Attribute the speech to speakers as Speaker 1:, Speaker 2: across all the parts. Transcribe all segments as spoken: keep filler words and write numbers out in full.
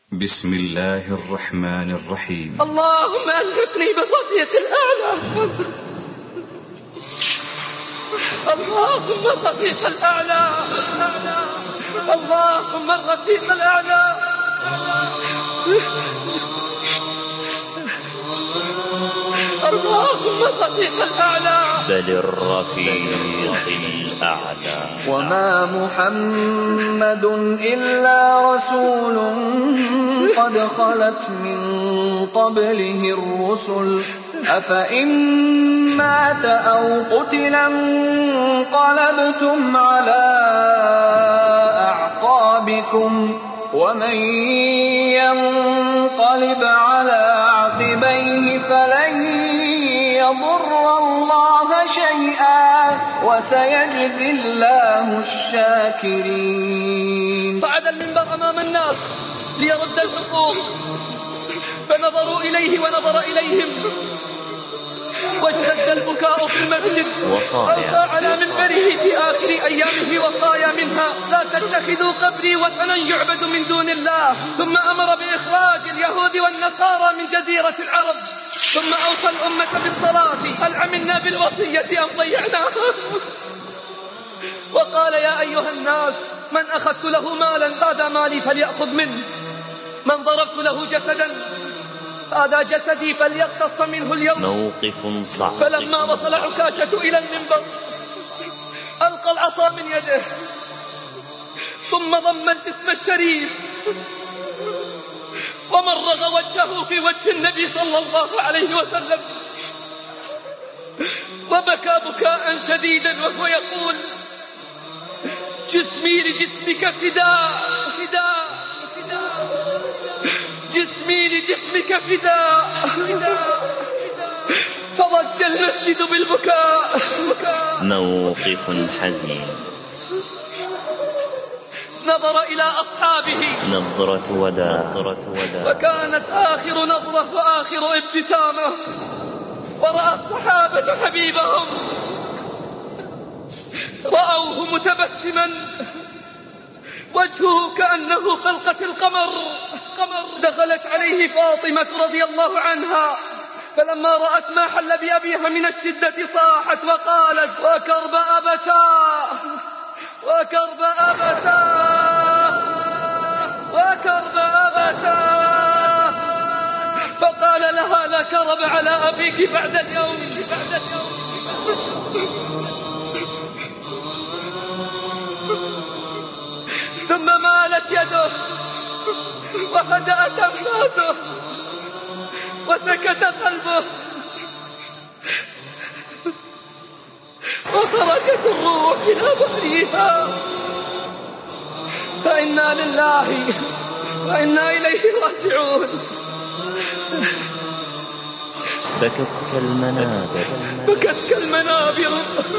Speaker 1: بسم الله الرحمن الرحيم.
Speaker 2: اللهم ألحقني بالرفيق الأعلى. اللهم الرفيق الأعلى. اللهم الرفيق الأعلى. اللهم الرفيق الأعلى.
Speaker 3: بل الرفيق الأعلى.
Speaker 4: وما محمد إلا رسول قد خلت من قبله الرسل أفإن مات أو قتل انقلبتم على أعقابكم ومن ينقلب على عقبيه فلن يضر الله شيئا وسيجزي الله الشاكرين.
Speaker 2: صعد المنبر أمام الناس ليرد الحقوق، فنظروا إليه ونظر إليهم، واشتد البكاء في المسجد. ألقى على منبره في آخر أيامه وصايا منها: لا تتخذوا قبري وثنا يعبد من دون الله. ثم أمر بإخراج اليهود والنصارى من جزيرة العرب، ثم أوصى الأمة بالصلاة: هل عملنا بالوصية أم ضيعناها؟ وقال: يا أيها الناس، من أخذت له مالا هذا مالي فليأخذ منه، من ضربت له جسدا هذا جسدي فليقتص منه اليوم.
Speaker 3: موقف صعب.
Speaker 2: فلما وصل عكاشة إلى المنبر ألقى العصا من يده، ثم ضم الجسم الشريف ومرغ وجهه في وجه النبي صلى الله عليه وسلم، وبكى بكاء شديدا وهو يقول: جسمي لجسمك فداء فداء فداء، جسمي لجسمك فداء فداء. فضج المسجد بالبكاء.
Speaker 3: موقف حزين.
Speaker 2: نظر إلى أصحابه
Speaker 3: نظرة وداع،
Speaker 2: وكانت آخر نظرة وآخر ابتسامة، ورأى الصحابة حبيبهم رأوه متبسما، وجهه كأنه خلقة القمر. دخلت عليه فاطمة رضي الله عنها، فلما رأت ما حل بأبيها من الشدة صاحت وقالت: وكرب أبتاه وكرب أبتاه وكرب أبتاه. فقال لها: لا كرب على أبيك بعد اليوم بعد اليوم. ثم مالت يده وهدأت أنفاسه وسكت قلبه، وتركت الروح إلى بحرها. فإنا لله وإنا إليه راجعون.
Speaker 3: بكت كالمنابر
Speaker 2: بكت كالمنابر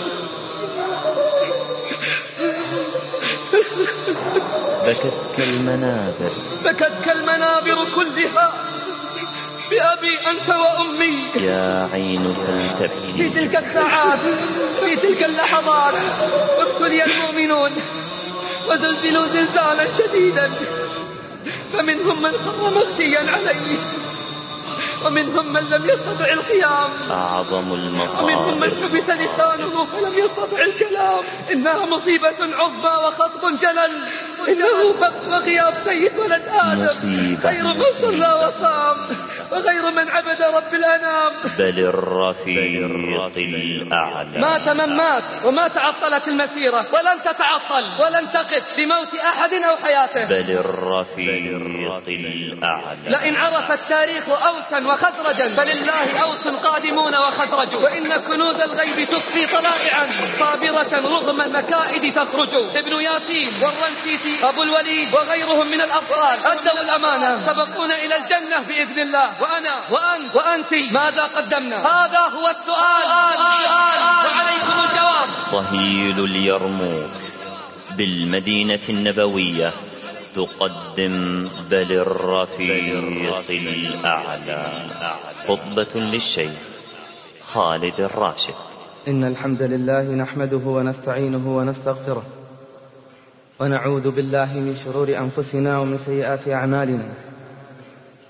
Speaker 3: بكت كالمنابر
Speaker 2: بكت كالمنابر كلها بأبي أنت وأمي.
Speaker 3: يا عين فلتبكي.
Speaker 2: في تلك الساعات، في تلك اللحظات، ابتلي المؤمنون وزلزلوا زلزالا شديدا، فمنهم من خر مغشيا عليه، ومنهم من لم يستطع القيام،
Speaker 3: أعظم المصائب،
Speaker 2: ومنهم من حبس لسانه فلم يستطع الكلام. إنها مصيبة عظمى وخطب جلل، إنه فقد وغياب سيد ولد آدم، خير من صلى وصام وغير من عبد رب الأنام.
Speaker 3: بل الرفيق الأعلى.
Speaker 2: مات من مات، وما تعطلت المسيرة ولن تتعطل ولن تقف بموت أحد أو حياته.
Speaker 3: بل الرفيق الأعلى.
Speaker 2: لئن عرف التاريخ أوسا وخزرجا فلله أوس قادمون وخزرج، وإن كنوز الغيب تخفي طلائعا صابرة رغم المكائد تخرج. ابن ياسين والرنسيسي أبو الوليد وغيرهم من الأبطال أدوا الأمانة، سبقونا إلى الجنة بإذن الله. وأنا وأنت وأنت ماذا قدمنا؟ هذا هو السؤال، وعليكم الجواب.
Speaker 3: صهيل اليرموك بالمدينة النبوية تقدم بل الرفيق الأعلى. خطبة للشيخ خالد الراشد.
Speaker 4: إن الحمد لله نحمده ونستعينه ونستغفره، ونعوذ بالله من شرور أنفسنا ومن سيئات أعمالنا.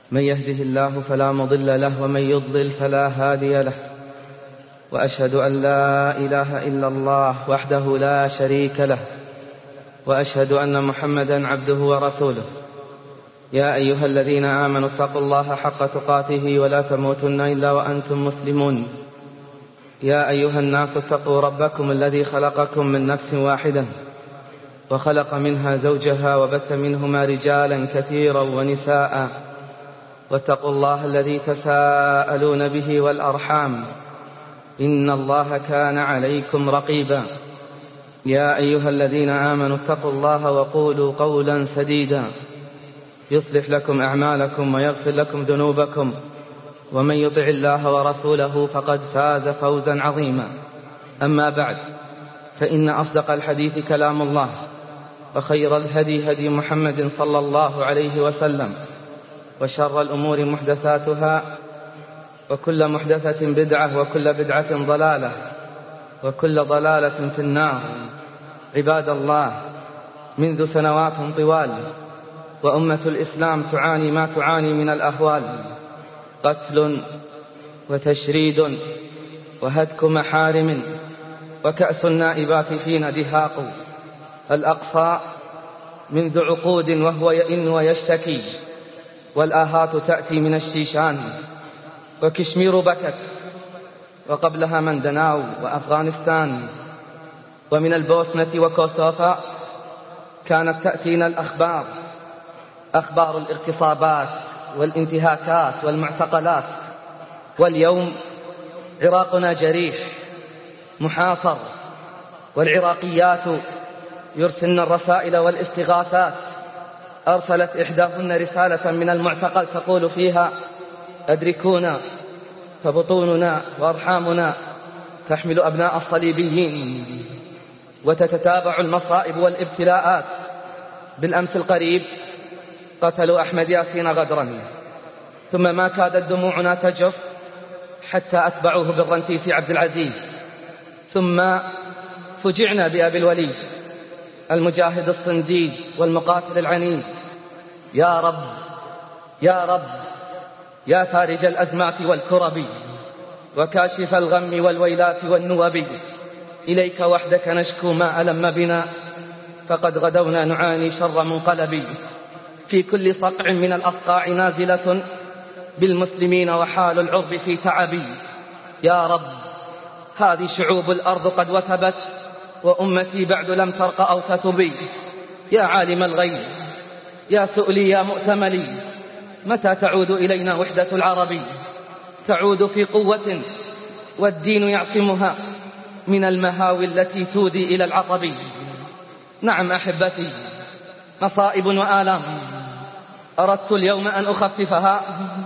Speaker 4: من يهده الله فلا مضل له ومن يضلل فلا هادي له، وأشهد أن لا إله إلا الله وحده لا شريك له، وأشهد أن محمدا عبده ورسوله. يا أيها الذين آمنوا اتقوا الله حق تقاته ولا تموتن إلا وأنتم مسلمون. يا أيها الناس اتقوا ربكم الذي خلقكم من نفس واحدة وخلق منها زوجها وبث منهما رجالا كثيرا ونساء، واتقوا الله الذي تساءلون به والأرحام إن الله كان عليكم رقيبا. يا أيها الذين آمنوا اتقوا الله وقولوا قولا سديدا يصلح لكم أعمالكم ويغفر لكم ذنوبكم، ومن يطع الله ورسوله فقد فاز فوزا عظيما. أما بعد، فإن أصدق الحديث كلام الله، وخير الهدي هدي محمد صلى الله عليه وسلم، وشر الأمور محدثاتها، وكل محدثة بدعة، وكل بدعة ضلالة، وكل ضلالة في النار. عباد الله، منذ سنوات طوال وأمة الإسلام تعاني ما تعاني من الأهوال: قتل وتشريد وهتك محارم وكأس النائبات فينا دهاق. الأقصى منذ عقود وهو يئن ويشتكي، والآهات تأتي من الشيشان، وكشمير بكت، وقبلها مندناو وأفغانستان، ومن البوسنة وكوسوفا كانت تأتينا الأخبار، أخبار الاغتصابات والانتهاكات والمعتقلات. واليوم عراقنا جريح محاصر، والعراقيات يرسلن الرسائل والاستغاثات. أرسلت إحداهن رسالة من المعتقل تقول فيها: أدركونا، فبطوننا وأرحامنا تحمل أبناء الصليبيين، وتتتابع المصائب والابتلاءات. بالأمس القريب قتلوا أحمد ياسين غدرا، ثم ما كادت دموعنا تجف حتى أتبعوه بالرنتيس عبد العزيز، ثم فجعنا بأبي الوليد المجاهد الصنديد والمقاتل العنيد. يا رب يا رب يا فارج الأزمات والكرب، وكاشف الغم والويلات والنوب، إليك وحدك نشكو ما ألم بنا، فقد غدونا نعاني شر منقلب. في كل صقع من الأصقاع نازلة بالمسلمين، وحال العرب في تعب. يا رب، هذه شعوب الأرض قد وثبت، وأمتي بعد لم ترق أو تتب. يا عالم الغيب، يا سؤلي، يا مؤتملي، متى تعود إلينا وحدة العرب؟ تعود في قوة والدين يعصمها من المهاوي التي تودي إلى العطب. نعم أحبتي، مصائب وآلام أردت اليوم أن أخففها،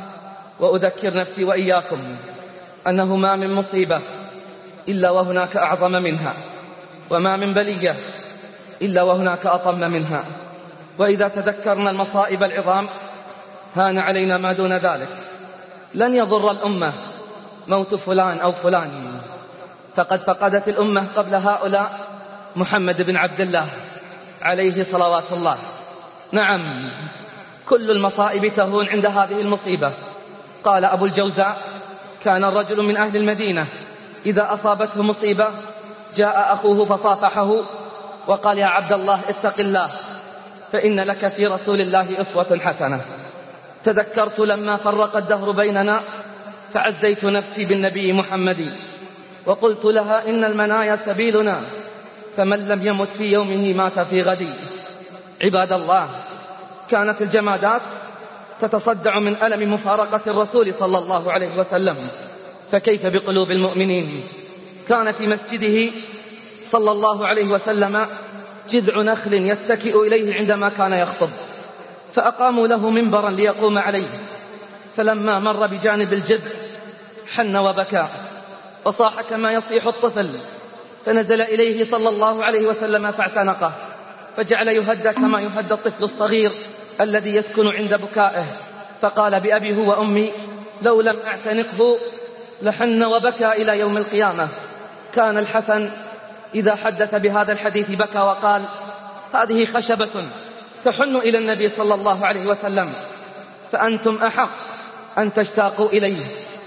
Speaker 4: وأذكر نفسي وإياكم أنه ما من مصيبة إلا وهناك أعظم منها، وما من بلية إلا وهناك أطم منها. وإذا تذكرنا المصائب العظام هان علينا ما دون ذلك. لن يضر الأمة موت فلان أو فلان، فقد فقدت الأمة قبل هؤلاء محمد بن عبد الله عليه صلوات الله. نعم، كل المصائب تهون عند هذه المصيبة. قال أبو الجوزاء: كان الرجل من أهل المدينة إذا أصابته مصيبة جاء أخوه فصافحه وقال: يا عبد الله اتق الله، فإن لك في رسول الله أسوة حسنة. تذكرت لما فرق الدهر بيننا فعزيت نفسي بالنبي محمد، وقلت لها: إن المنايا سبيلنا، فمن لم يمت في يومه مات في غدي. عباد الله، كانت الجمادات تتصدع من ألم مفارقة الرسول صلى الله عليه وسلم، فكيف بقلوب المؤمنين؟ كان في مسجده صلى الله عليه وسلم جذع نخل يتكئ إليه عندما كان يخطب، فأقاموا له منبرا ليقوم عليه، فلما مر بجانب الجذع حن وبكى وصاح كما يصيح الطفل، فنزل إليه صلى الله عليه وسلم فاعتنقه، فجعل يهدى كما يهدى الطفل الصغير الذي يسكن عند بكائه، فقال: بأبي هو وأمي لو لم أعتنقه لحن وبكى إلى يوم القيامة. كان الحسن إذا حدث بهذا الحديث بكى وقال: هذه خشبة تحن إلى النبي صلى الله عليه وسلم، فأنتم أحق أن تشتاقوا إليه.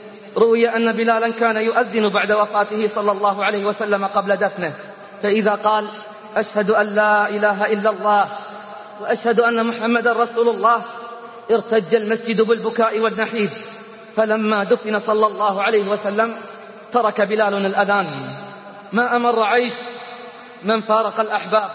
Speaker 4: روي أن بلالا كان يؤذن بعد وفاته صلى الله عليه وسلم قبل دفنه، فإذا قال أشهد أن لا إله إلا الله وأشهد أن محمد رسول الله ارتج المسجد بالبكاء والنحيب. فلما دفن صلى الله عليه وسلم ترك بلال الأذان. ما أمر عيش من فارق الأحباب،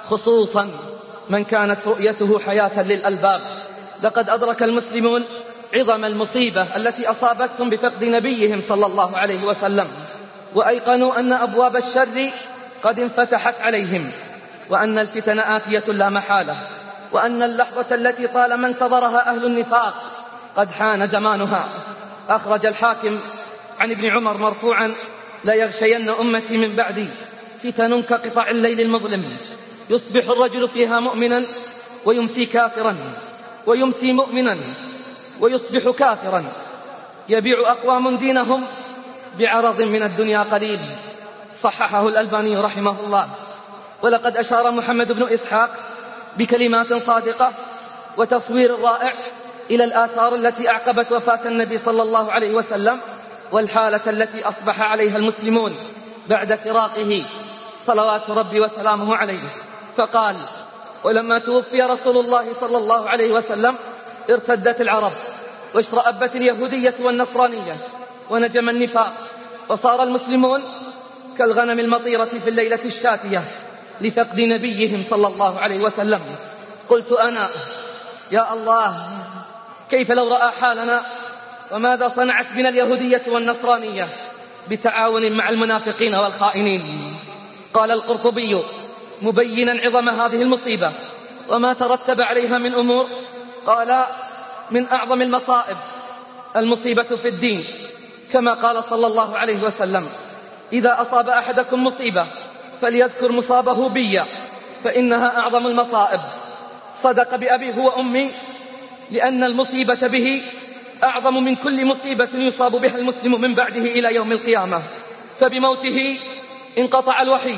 Speaker 4: خصوصا من كانت رؤيته حياة للألباب. لقد أدرك المسلمون عظم المصيبة التي أصابتهم بفقد نبيهم صلى الله عليه وسلم، وأيقنوا أن أبواب الشر قد انفتحت عليهم، وأن الفتن آتية لا محالة، وأن اللحظة التي طالما انتظرها أهل النفاق قد حان زمانها. أخرج الحاكم عن ابن عمر مرفوعا: لا يغشين أمتي من بعدي فتن كقطع الليل المظلم، يصبح الرجل فيها مؤمنا ويمسي كافرا، ويمسي مؤمنا ويصبح كافرا، يبيع أقوام دينهم بعرض من الدنيا قليل. صححه الألباني رحمه الله. ولقد أشار محمد بن إسحاق بكلمات صادقة وتصوير رائع إلى الآثار التي أعقبت وفاة النبي صلى الله عليه وسلم، والحالة التي أصبح عليها المسلمون بعد فراقه صلوات ربي وسلامه عليه. فقال: ولما توفي رسول الله صلى الله عليه وسلم ارتدت العرب، واشرأبت اليهودية والنصرانية، ونجم النفاق، وصار المسلمون كالغنم المطيرة في الليلة الشاتية لفقد نبيهم صلى الله عليه وسلم. قلت أنا: يا الله، كيف لو رأى حالنا، وماذا صنعت بنا اليهودية والنصرانية بتعاون مع المنافقين والخائنين. قال القرطبي مبينا عظم هذه المصيبة وما ترتب عليها من أمور، قال: من أعظم المصائب المصيبة في الدين، كما قال صلى الله عليه وسلم: إذا أصاب أحدكم مصيبة فليذكر مصابه بي فإنها أعظم المصائب. صدق بأبي هو أمي، لأن المصيبة به أعظم من كل مصيبة يصاب بها المسلم من بعده إلى يوم القيامة. فبموته انقطع الوحي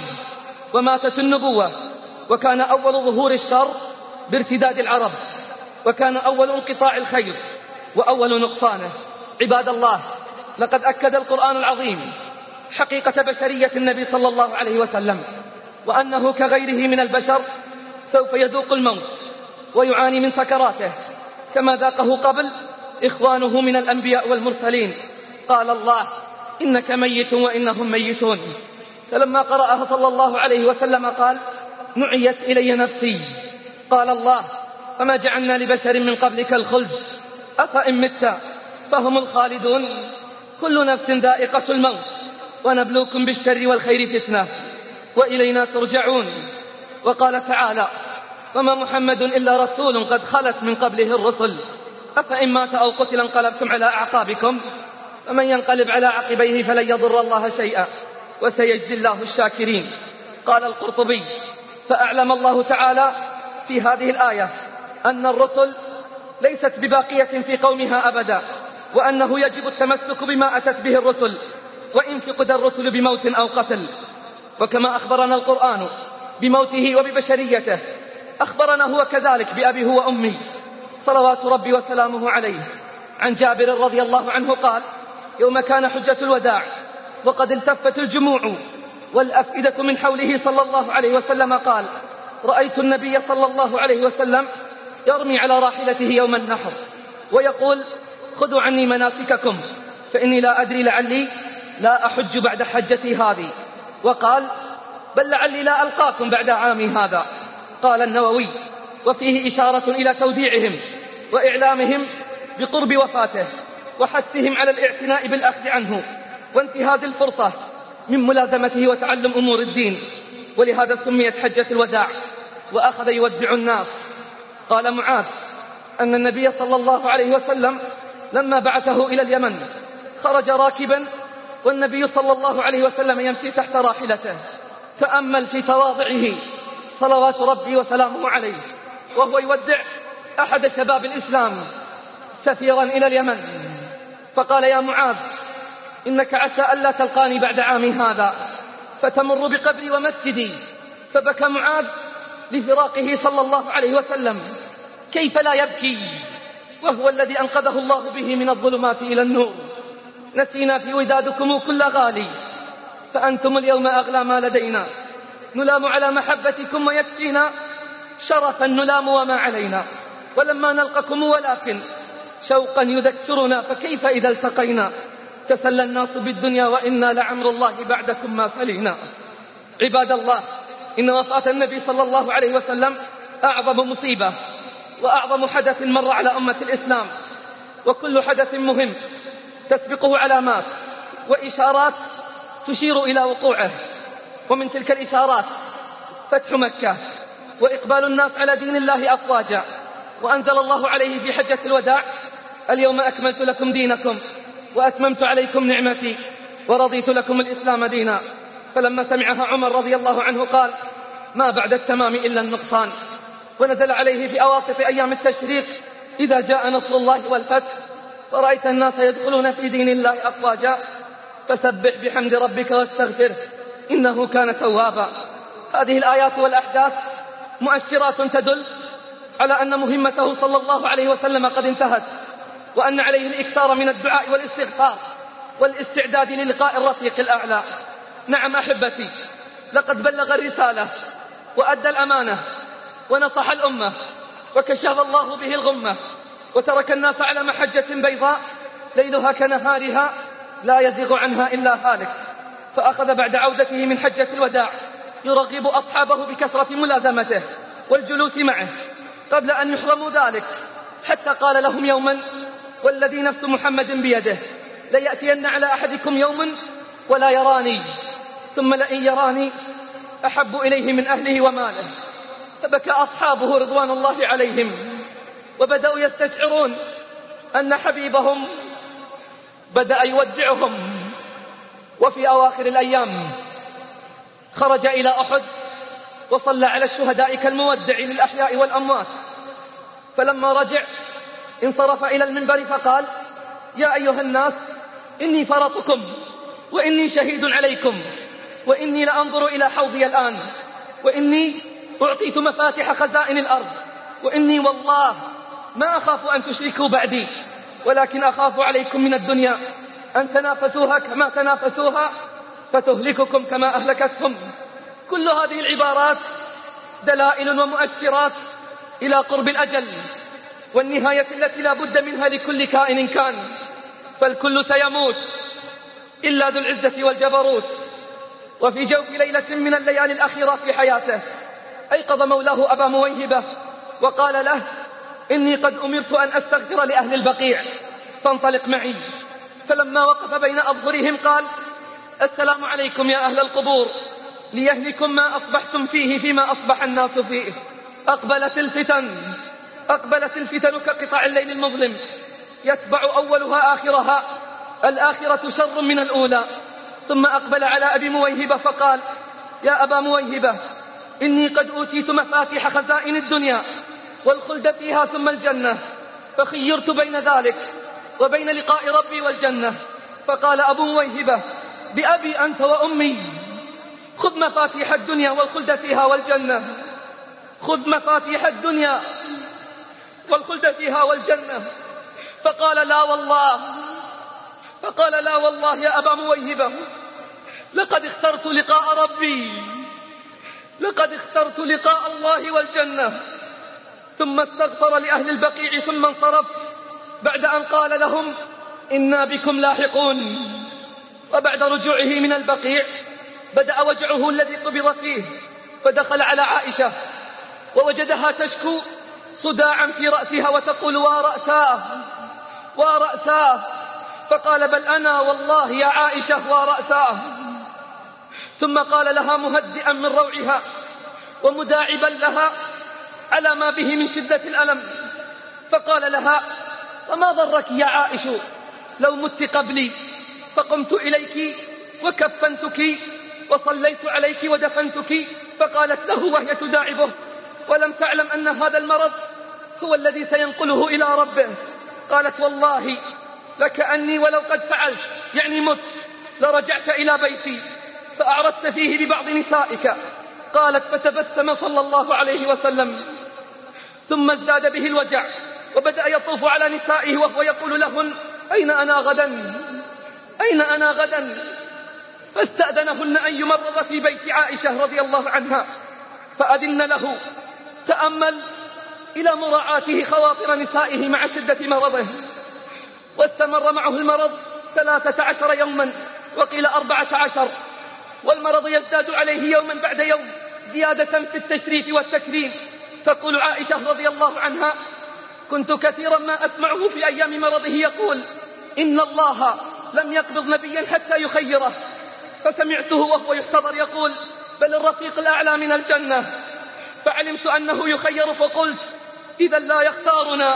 Speaker 4: وماتت النبوة، وكان أول ظهور الشر بارتداد العرب، وكان أول انقطاع الخير وأول نقصانه. عباد الله، لقد أكد القرآن العظيم حقيقة بشرية النبي صلى الله عليه وسلم، وأنه كغيره من البشر سوف يذوق الموت ويعاني من سكراته كما ذاقه قبل إخوانه من الأنبياء والمرسلين. قال الله: إنك ميت وإنهم ميتون. فلما قرأها صلى الله عليه وسلم قال: نعيت إلي نفسي. قال الله: فما جعلنا لبشر من قبلك الخلد أفإن مت فهم الخالدون. كل نفس ذائقة الموت ونبلوكم بالشر والخير فتنة وإلينا ترجعون. وقال تعالى: وما محمد إلا رسول قد خلت من قبله الرسل أفإن مات أو قتل انقلبتم على أعقابكم فمن ينقلب على عقبيه فلن يضر الله شيئا وسيجزي الله الشاكرين. قال القرطبي: فأعلم الله تعالى في هذه الآية أن الرسل ليست بباقية في قومها أبدا، وأنه يجب التمسك بما أتت به الرسل وإن فقد الرسل بموت أو قتل. وكما أخبرنا القرآن بموته وببشريته، أخبرنا هو كذلك بأبي هو أمي صلوات ربي وسلامه عليه. عن جابر رضي الله عنه قال: يوم كان حجة الوداع وقد التفت الجموع والأفئدة من حوله صلى الله عليه وسلم، قال: رأيت النبي صلى الله عليه وسلم يرمي على راحلته يوم النحر ويقول: خذوا عني مناسككم فإني لا أدري لعلي لا أحج بعد حجتي هذه. وقال: بل لعلي لا ألقاكم بعد عامي هذا. قال النووي: وفيه إشارة إلى توديعهم وإعلامهم بقرب وفاته وحثهم على الاعتناء بالأخذ عنه وانتهاز الفرصة من ملازمته وتعلم أمور الدين، ولهذا سميت حجة الوداع، وأخذ يودع الناس. قال معاذ أن النبي صلى الله عليه وسلم لما بعثه إلى اليمن خرج راكبا والنبي صلى الله عليه وسلم يمشي تحت راحلته. تأمل في تواضعه صلوات ربي وسلامه عليه وهو يودع أحد شباب الإسلام سفيرا إلى اليمن، فقال: يا معاذ، إنك عسى ألا تلقاني بعد عامي هذا فتمر بقبري ومسجدي. فبكى معاذ لفراقه صلى الله عليه وسلم. كيف لا يبكي
Speaker 2: وهو الذي أنقذه الله به من الظلمات إلى النور. نسينا في ودادكم كل غالي، فأنتم اليوم أغلى ما لدينا. نلام على محبتكم ويكفينا شرفا نلام وما علينا. ولما نلقكم ولكن شوقا يذكرنا، فكيف إذا التقينا؟ تسلى الناس بالدنيا وإنا لعمر الله بعدكم ما سلينا. عباد الله، إن وفاة النبي صلى الله عليه وسلم أعظم مصيبة وأعظم حدث مر على أمة الإسلام، وكل حدث مهم تسبقه علامات وإشارات تشير إلى وقوعه. ومن تلك الإشارات فتح مكة وإقبال الناس على دين الله أفواجا، وأنزل الله عليه في حجة الوداع: اليوم أكملت لكم دينكم وأتممت عليكم نعمتي ورضيت لكم الإسلام دينا. فلما سمعها عمر رضي الله عنه قال: ما بعد التمام إلا النقصان. ونزل عليه في أواسط أيام التشريق: إذا جاء نصر الله والفتح ورأيت الناس يدخلون في دين الله أفواجا فسبح بحمد ربك واستغفره إنه كان توابا. هذه الآيات والأحداث مؤشرات تدل على أن مهمته صلى الله عليه وسلم قد انتهت، وأن عليه الإكثار من الدعاء والاستغفار والاستعداد للقاء الرفيق الأعلى. نعم أحبتي، لقد بلغ الرسالة وأدى الأمانة ونصح الأمة وكشف الله به الغمة، وترك الناس على محجة بيضاء ليلها كنهارها لا يزيغ عنها إلا هالك. فأخذ بعد عودته من حجة الوداع يرغب أصحابه بكثرة ملازمته والجلوس معه قبل أن يحرموا ذلك، حتى قال لهم يوما: والذي نفس محمد بيده ليأتين على أحدكم يوم ولا يراني، ثم لئن يراني أحب إليه من أهله وماله. فبكى أصحابه رضوان الله عليهم، وبدأوا يستشعرون أن حبيبهم بدأ يودعهم. وفي أواخر الأيام خرج إلى أحد وصلى على الشهداء كالمودع للأحياء والأموات. فلما رجع انصرف إلى المنبر فقال: يا أيها الناس، إني فرطكم وإني شهيد عليكم، وإني لأنظر إلى حوضي الآن، وإني أعطيت مفاتح خزائن الأرض، وإني والله ما أخاف أن تشركوا بعدي، ولكن أخاف عليكم من الدنيا أن تنافسوها كما تنافسوها فتهلككم كما أهلكتهم. كل هذه العبارات دلائل ومؤشرات إلى قرب الأجل والنهاية التي لا بد منها لكل كائن كان، فالكل سيموت إلا ذو العزة والجبروت. وفي جوف ليلة من الليالي الأخيرة في حياته أيقظ مولاه أبا مويهبة وقال له: إني قد أمرت أن أستغفر لأهل البقيع فانطلق معي. فلما وقف بين أظهرهم قال: السلام عليكم يا أهل القبور، ليهلكم ما أصبحتم فيه فيما أصبح الناس فيه. أقبلت الفتن أقبلت الفتن كقطع الليل المظلم، يتبع أولها آخرها، الآخرة شر من الأولى. ثم أقبل على أبي مويهبة فقال: يا أبا مويهبة، إني قد أوتيت مفاتيح خزائن الدنيا والخلد فيها ثم الجنة، فخيرت بين ذلك وبين لقاء ربي والجنة. فقال أبو مويهبة: بأبي أنت وأمي، خذ مفاتيح الدنيا والخلد فيها والجنة، خذ مفاتيح الدنيا والخلد فيها والجنة. فقال: لا والله فقال لا والله يا أبا مويهبة، لقد اخترت لقاء ربي، لقد اخترت لقاء الله والجنة. ثم استغفر لأهل البقيع ثم انصرف بعد أن قال لهم: إنا بكم لاحقون. وبعد رجوعه من البقيع بدأ وجعه الذي قبض فيه، فدخل على عائشة ووجدها تشكو صداعا في رأسها وتقول: ورأساه ورأساه. فقال: بل أنا والله يا عائشة ورأساه. ثم قال لها مهدئا من روعها ومداعبا لها على ما به من شدة الألم، فقال لها: وما ضرك يا عائش لو مت قبلي؟ فقمت إليك وكفنتك وصليت عليك ودفنتك. فقالت له وهي تداعبه ولم تعلم أن هذا المرض هو الذي سينقله إلى ربه: قالت: والله لكأني ولو قد فعلت، يعني مت، لرجعت إلى بيتي فأعرست فيه ببعض نسائك. قالت: فتبسم صلى الله عليه وسلم، ثم ازداد به الوجع وبدأ يطوف على نسائه وهو يقول لهن: أين أنا غدا؟ أين أنا غدا؟ فاستأذنهن أن يمرض في بيت عائشة رضي الله عنها، فأذن له. تأمل إلى مراعاته خواطر نسائه مع شدة مرضه، واستمر معه المرض ثلاثة عشر يوما، وقيل أربعة عشر، والمرض يزداد عليه يوما بعد يوم زيادة في التشريف والتكريم. تقول عائشة رضي الله عنها: كنت كثيرا ما أسمعه في أيام مرضه يقول: إن الله لم يقبض نبيا حتى يخيره، فسمعته وهو يحتضر يقول: بل الرفيق الأعلى من الجنة. فعلمت أنه يخير فقلت: إذا لا يختارنا،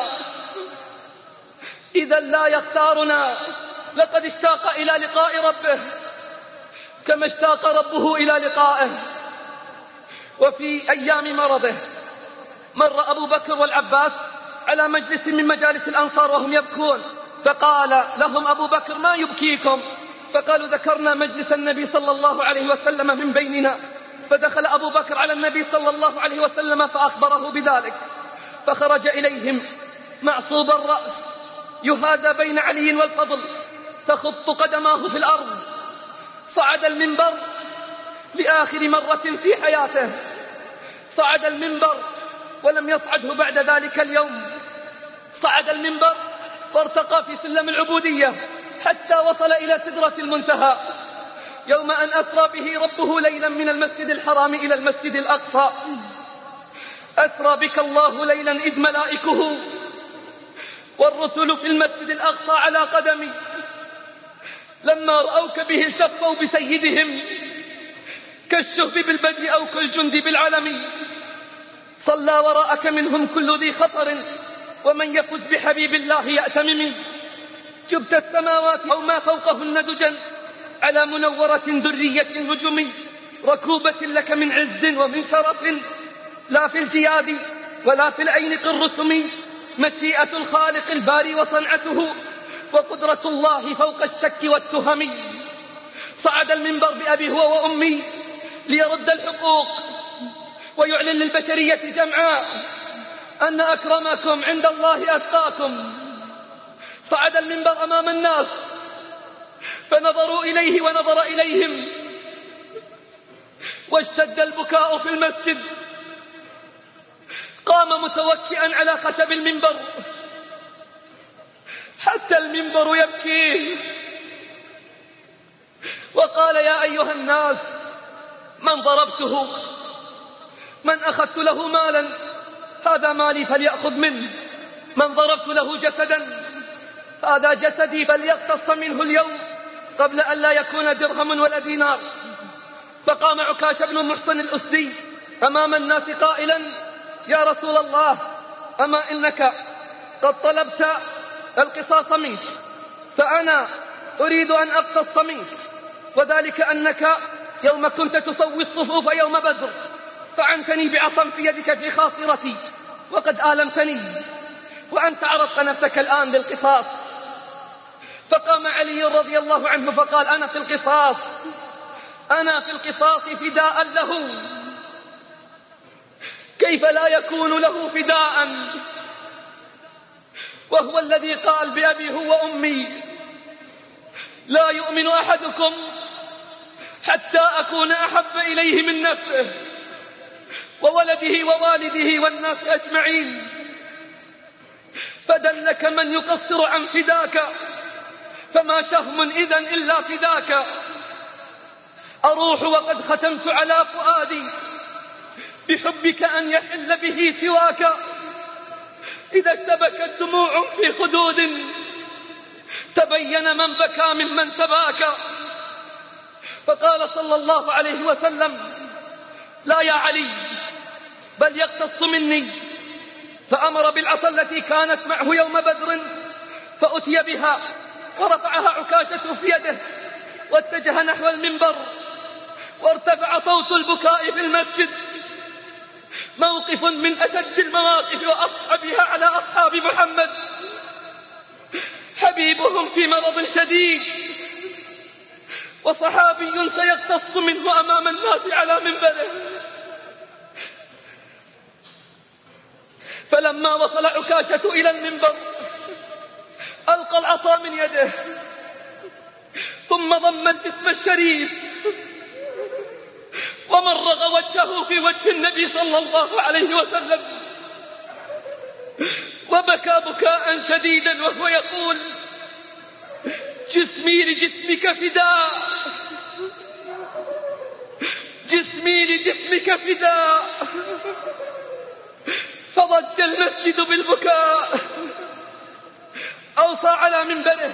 Speaker 2: إذا لا يختارنا. لقد اشتاق إلى لقاء ربه كما اشتاق ربه إلى لقائه. وفي أيام مرضه مر أبو بكر والعباس على مجلس من مجالس الأنصار وهم يبكون، فقال لهم أبو بكر: ما يبكيكم؟ فقالوا: ذكرنا مجلس النبي صلى الله عليه وسلم من بيننا. فدخل أبو بكر على النبي صلى الله عليه وسلم فأخبره بذلك، فخرج إليهم معصوب الرأس يهادى بين علي والفضل، تخط قدماه في الأرض. صعد المنبر لآخر مرة في حياته، صعد المنبر ولم يصعده بعد ذلك اليوم. صعد المنبر وارتقى في سلم العبودية حتى وصل إلى سدرة المنتهى، يوم أن أسرى به ربه ليلا من المسجد الحرام إلى المسجد الأقصى. أسرى بك الله ليلا إذ ملائكه والرسل في المسجد الأقصى على قدمي، لما رأوك به التفوا بسيدهم كالشهب بالبدر أو كالجند بالعلم. صلى وراءك منهم كل ذي خطر، ومن يفز بحبيب الله يأتمم. جبت السماوات أو ما فوقهن دجا على منورة درية نجم، ركوبة لك من عز ومن شرف، لا في الجياد ولا في الأينق الرسم. مشيئة الخالق الباري وصنعته، وقدرة الله فوق الشك والتهم. صعد المنبر بأبي هو وأمي ليرد الحقوق ويعلن للبشرية جمعاء أن أكرمكم عند الله أتقاكم. صعد المنبر أمام الناس فنظروا إليه ونظر إليهم، واشتد البكاء في المسجد. قام متوكئا على خشب المنبر حتى المنبر يبكي، وقال: يا أيها الناس، من ضربته، من أخذت له مالا، هذا مالي فليأخذ منه. من ضربت له جسدا، هذا جسدي فليقتص منه اليوم قبل أن لا يكون درهم ولا دينار. فقام عكاش بن محصن الأسدي أمام الناس قائلا: يا رسول الله، أما إنك قد طلبت القصاص منك، فأنا أريد أن أقتص منك، وذلك أنك يوم كنت تسوي الصفوف يوم بدر طعنتني بعصا في يدك في خاصرتي وقد آلمتني، وأنت عرضت نفسك الآن للقصاص. فقام علي رضي الله عنه فقال: أنا في القصاص، أنا في القصاص فداء له. كيف لا يكون له فداء وهو الذي قال بأبي هو وأمي: لا يؤمن أحدكم حتى أكون أحب إليه من نفسه وولده ووالده والناس أجمعين. فدلك من يقصر عن فداك، فما شهم إذن إلا فداك. أروح وقد ختمت على فؤادي بحبك أن يحل به سواك. إذا اشتبكت دموع في خدود تبين من بكى ممن سباك. فقال صلى الله عليه وسلم: لا يا علي، بل يقتص مني. فأمر بالعصا التي كانت معه يوم بدر فأتي بها، ورفعها عكاشة في يده واتجه نحو المنبر، وارتفع صوت البكاء في المسجد. موقف من أشد المواقف وأصعبها على أصحاب محمد، حبيبهم في مرض شديد، وصحابي سيقتص منه أمام الناس على منبره. فلما وصل عكاشة إلى المنبر ألقى العصا من يده ثم ضم الجسم الشريف ومرغ وجهه في وجه النبي صلى الله عليه وسلم وبكى بكاء شديدا وهو يقول: جسمي لجسمك فداء، جسمي لجسمك فداء. فضج المسجد بالبكاء. أوصى على منبره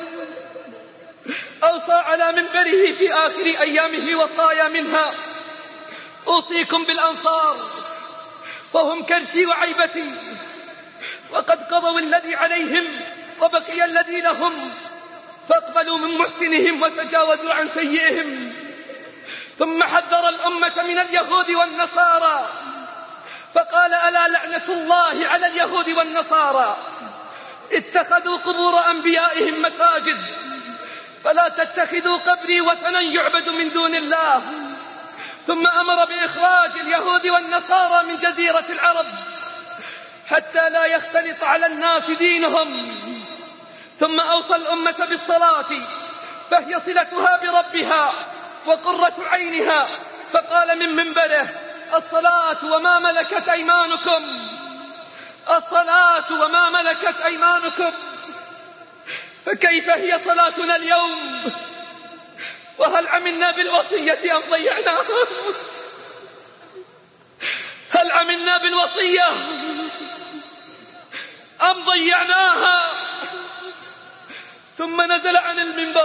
Speaker 2: أوصى على منبره في آخر أيامه وصايا منها: أوصيكم بالأنصار فهم كرشي وعيبتي، وقد قضوا الذي عليهم وبقي الذي لهم، فاقبلوا من محسنهم وتجاوزوا عن سيئهم. ثم حذر الأمة من اليهود والنصارى فقال: ألا لعنة الله على اليهود والنصارى، اتخذوا قبور أنبيائهم مساجد، فلا تتخذوا قبري وثنا يعبد من دون الله. ثم أمر بإخراج اليهود والنصارى من جزيرة العرب حتى لا يختلط على الناس دينهم. ثم أوصى الأمة بالصلاة فهي صلتها بربها وقرة عينها، فقال من منبره: الصلاة وما ملكت أيمانكم، الصلاة وما ملكت أيمانكم. فكيف هي صلاتنا اليوم؟ وهل عملنا بالوصية أم ضيعناها؟ هل عملنا بالوصية أم ضيعناها؟ ثم نزل عن المنبر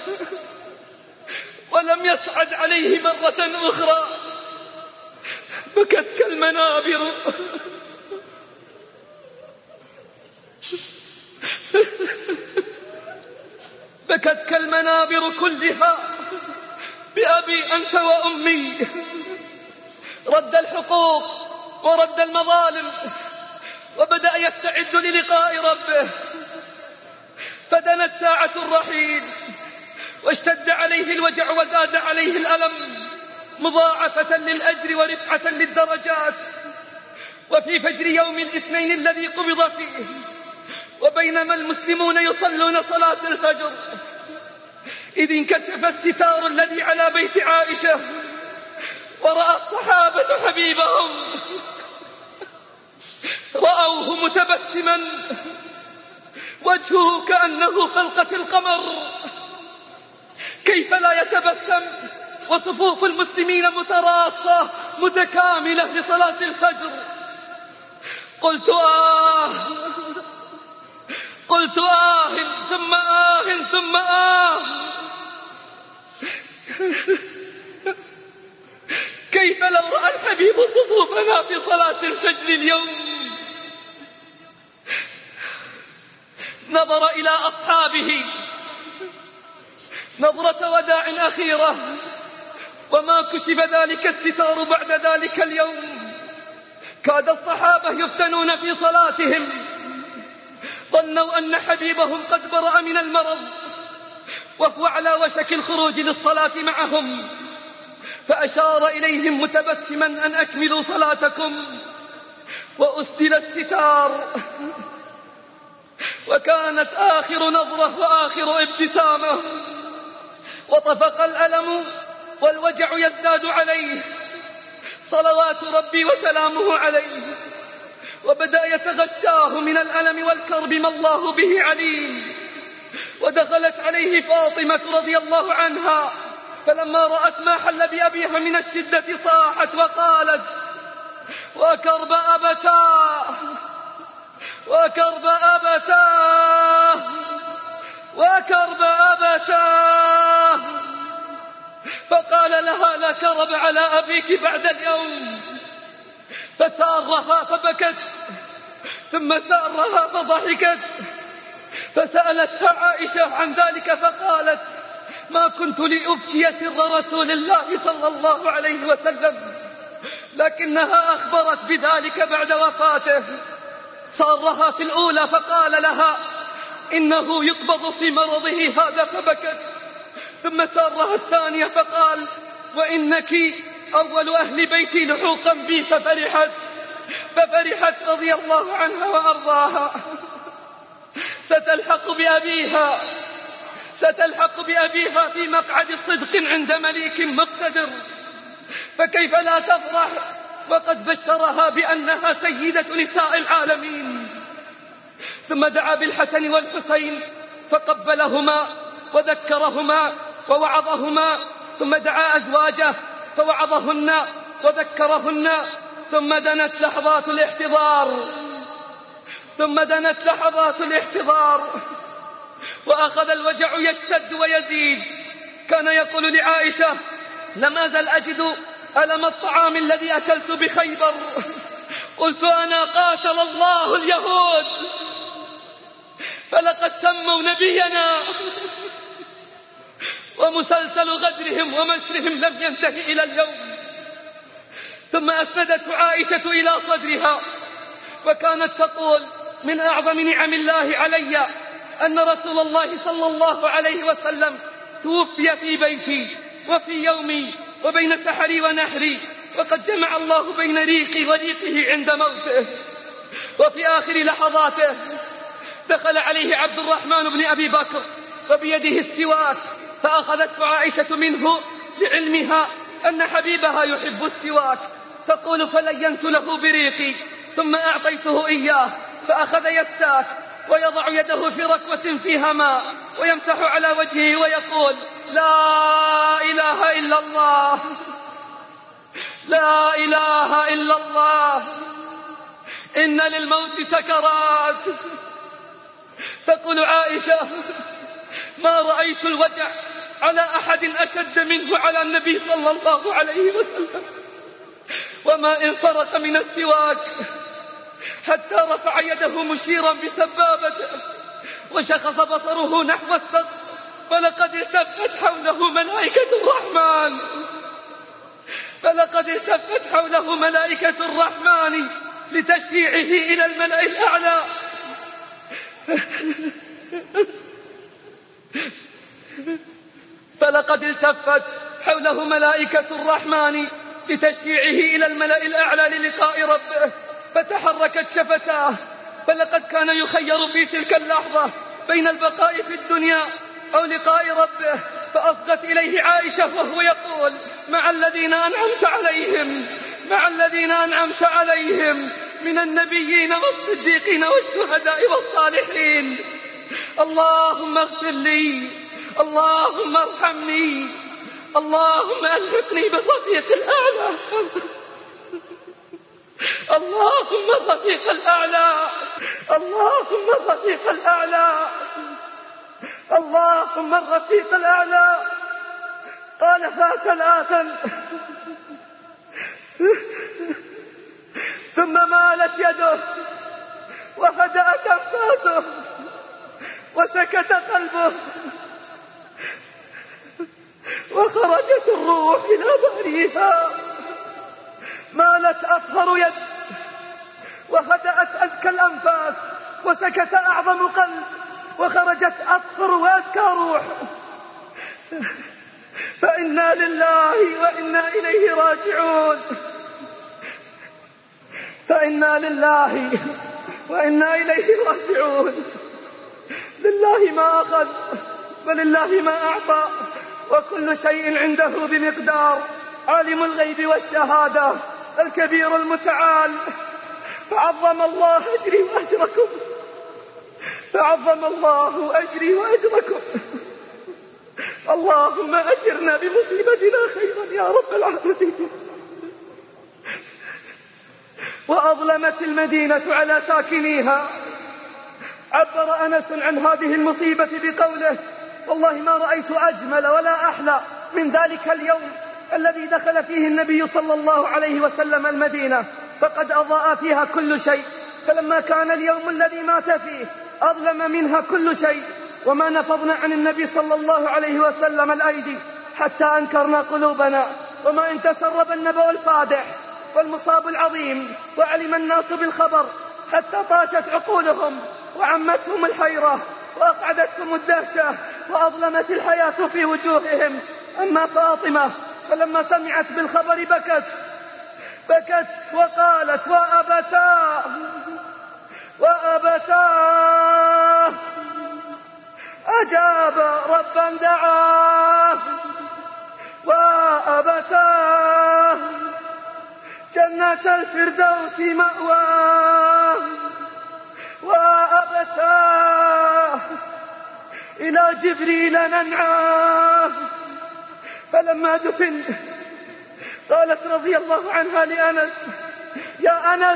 Speaker 2: ولم يصعد عليه مرة أخرى. بكت كالمنابر بكت كالمنابر كلها بأبي أنت وأمي. رد الحقوق ورد المظالم وبدأ يستعد للقاء ربه. فدنت ساعة الرحيل واشتد عليه الوجع وزاد عليه الألم مضاعفة للأجر ورفعة للدرجات. وفي فجر يوم الاثنين الذي قبض فيه وبينما المسلمون يصلون صلاة الفجر إذ انكشف الستار الذي على بيت عائشة ورأى الصحابة حبيبهم، رأوه متبسما وجهه كأنه فلقة القمر. كيف لا يتبسم وصفوف المسلمين متراصة متكاملة لصلاة الفجر؟ قلت آه قلت آه ثم آه ثم آه. كيف لو رأى الحبيب صفوفنا في صلاة الفجر اليوم؟ نظر إلى أصحابه نظرة وداع أخيرة، وما كشف ذلك الستار بعد ذلك اليوم. كاد الصحابة يفتنون في صلاتهم، ظنوا أن حبيبهم قد برأ من المرض وهو على وشك الخروج للصلاة معهم، فأشار إليهم متبسما أن أكملوا صلاتكم، وأسدل الستار. وكانت آخر نظرة وآخر ابتسامة، وطفق الألم والوجع يزداد عليه صلوات ربي وسلامه عليه، وبدأ يتغشاه من الألم والكرب ما الله به عليم. ودخلت عليه فاطمة رضي الله عنها، فلما رأت ما حل بأبيها من الشدة صاحت وقالت: وكرب أبتاه وكرب أبتاه وكرب أبتاه. فقال لها: لا كرب على أبيك بعد اليوم. فسارها فبكت، ثم سارها فضحكت، فسألتها عائشة عن ذلك فقالت: ما كنت لأبشي سر رسول الله صلى الله عليه وسلم، لكنها أخبرت بذلك بعد وفاته. سارها في الأولى فقال لها: إنه يقبض في مرضه هذا، فبكت. ثم سارها الثانية فقال: وإنك أول أهل بيتي لحوقا بي، ففرحت. ففرحت رضي الله عنها وأرضاها. ستلحق بأبيها ستلحق بأبيها في مقعد صدق عند مليك مقتدر، فكيف لا تفرح وقد بشرها بأنها سيدة نساء العالمين. ثم دعا بالحسن والحسين فقبلهما وذكرهما ووعظهما، ثم دعا أزواجه فوعظهن وذكرهن. ثم دنت لحظات الاحتضار ثم دنت لحظات الاحتضار وأخذ الوجع يشتد ويزيد. كان يقول لعائشة: لم أزل أجد ألم الطعام الذي أكلت بخيبر. قلت أنا قاتل الله اليهود، فلقد سموا نبينا، ومسلسل غدرهم ومكرهم لم ينتهي إلى اليوم. ثم أسندته عائشة إلى صدرها وكانت تقول: من أعظم نعم الله علي أن رسول الله صلى الله عليه وسلم توفي في بيتي وفي يومي وبين سحري ونحري، وقد جمع الله بين ريقي وريقه عند موته. وفي آخر لحظاته دخل عليه عبد الرحمن بن أبي بكر وبيده السواك، فأخذته عائشة منه لعلمها أن حبيبها يحب السواك. تقول: فلينت له بريقي ثم أعطيته إياه، فأخذ يستاك ويضع يده في ركوة فيها ماء ويمسح على وجهه ويقول: لا إله إلا الله، لا إله إلا الله، إن للموت سكرات. تقول عائشة: ما رأيت الوجع على أحد أشد منه على النبي صلى الله عليه وسلم، وما إن فرق من السواك حتى رفع يده مشيرا بسبابته وشخص بصره نحو السقف، فلقد التفت حوله ملائكة الرحمن فلقد التفت حوله ملائكة الرحمن لتشييعه إلى الملأ الأعلى. فلقد التفت حوله ملائكة الرحمن لتشييعه إلى الملأ الأعلى للقاء ربه، فتحركت شفتاه. فلقد كان يخير في تلك اللحظة بين البقاء في الدنيا أو لقاء ربه، فأصغت إليه عائشة وهو يقول: مع الذين أنعمت عليهم مع الذين أنعمت عليهم من النبيين والصديقين والشهداء والصالحين. اللهم اغفر لي، اللهم ارحمني، اللهم ألحقني بالرفيق الأعلى، اللهم الرفيق الأعلى، اللهم الرفيق الأعلى، اللهم الرفيق الأعلى. قالها ثلاثا ثم مالت يده وهدأت أنفاسه وسكت قلبه وخرجت الروح إلى باريها. مالت أطهر يد وهدأت أزكى الأنفاس وسكت أعظم قلب وخرجت أطهر وأزكى روح. فإنا لله وإنا إليه راجعون، فإنا لله وإنا إليه راجعون. لله ما أخذ ولله ما أعطى، وكل شيء عنده بمقدار. عالم الغيب والشهادة الكبير المتعال، فعظم الله أجري وأجركم، فعظم الله أجري وأجركم. اللهم أجرنا بمصيبتنا خيرا يا رب العالمين. وأظلمت المدينة على ساكنيها. عبر أنس عن هذه المصيبة بقوله: والله ما رأيت أجمل ولا أحلى من ذلك اليوم الذي دخل فيه النبي صلى الله عليه وسلم المدينة، فقد أضاء فيها كل شيء، فلما كان اليوم الذي مات فيه أظلم منها كل شيء، وما نفضنا عن النبي صلى الله عليه وسلم الأيدي حتى أنكرنا قلوبنا، وما إن تسرب النبأ الفادح والمصاب العظيم وعلم الناس بالخبر حتى طاشت عقولهم وعمتهم الحيرة وأقعدتهم الدهشة وأظلمت الحياة في وجوههم. أما فاطمة فلما سمعت بالخبر بكت
Speaker 5: بكت وقالت وأبتاه وأبتاه أجاب ربا دعاه وأبتاه جنة الفردوس مأواه وأبتاه إلى جبريل ننعاه. فلما دفن قالت رضي الله عنها لأنس: يا أنس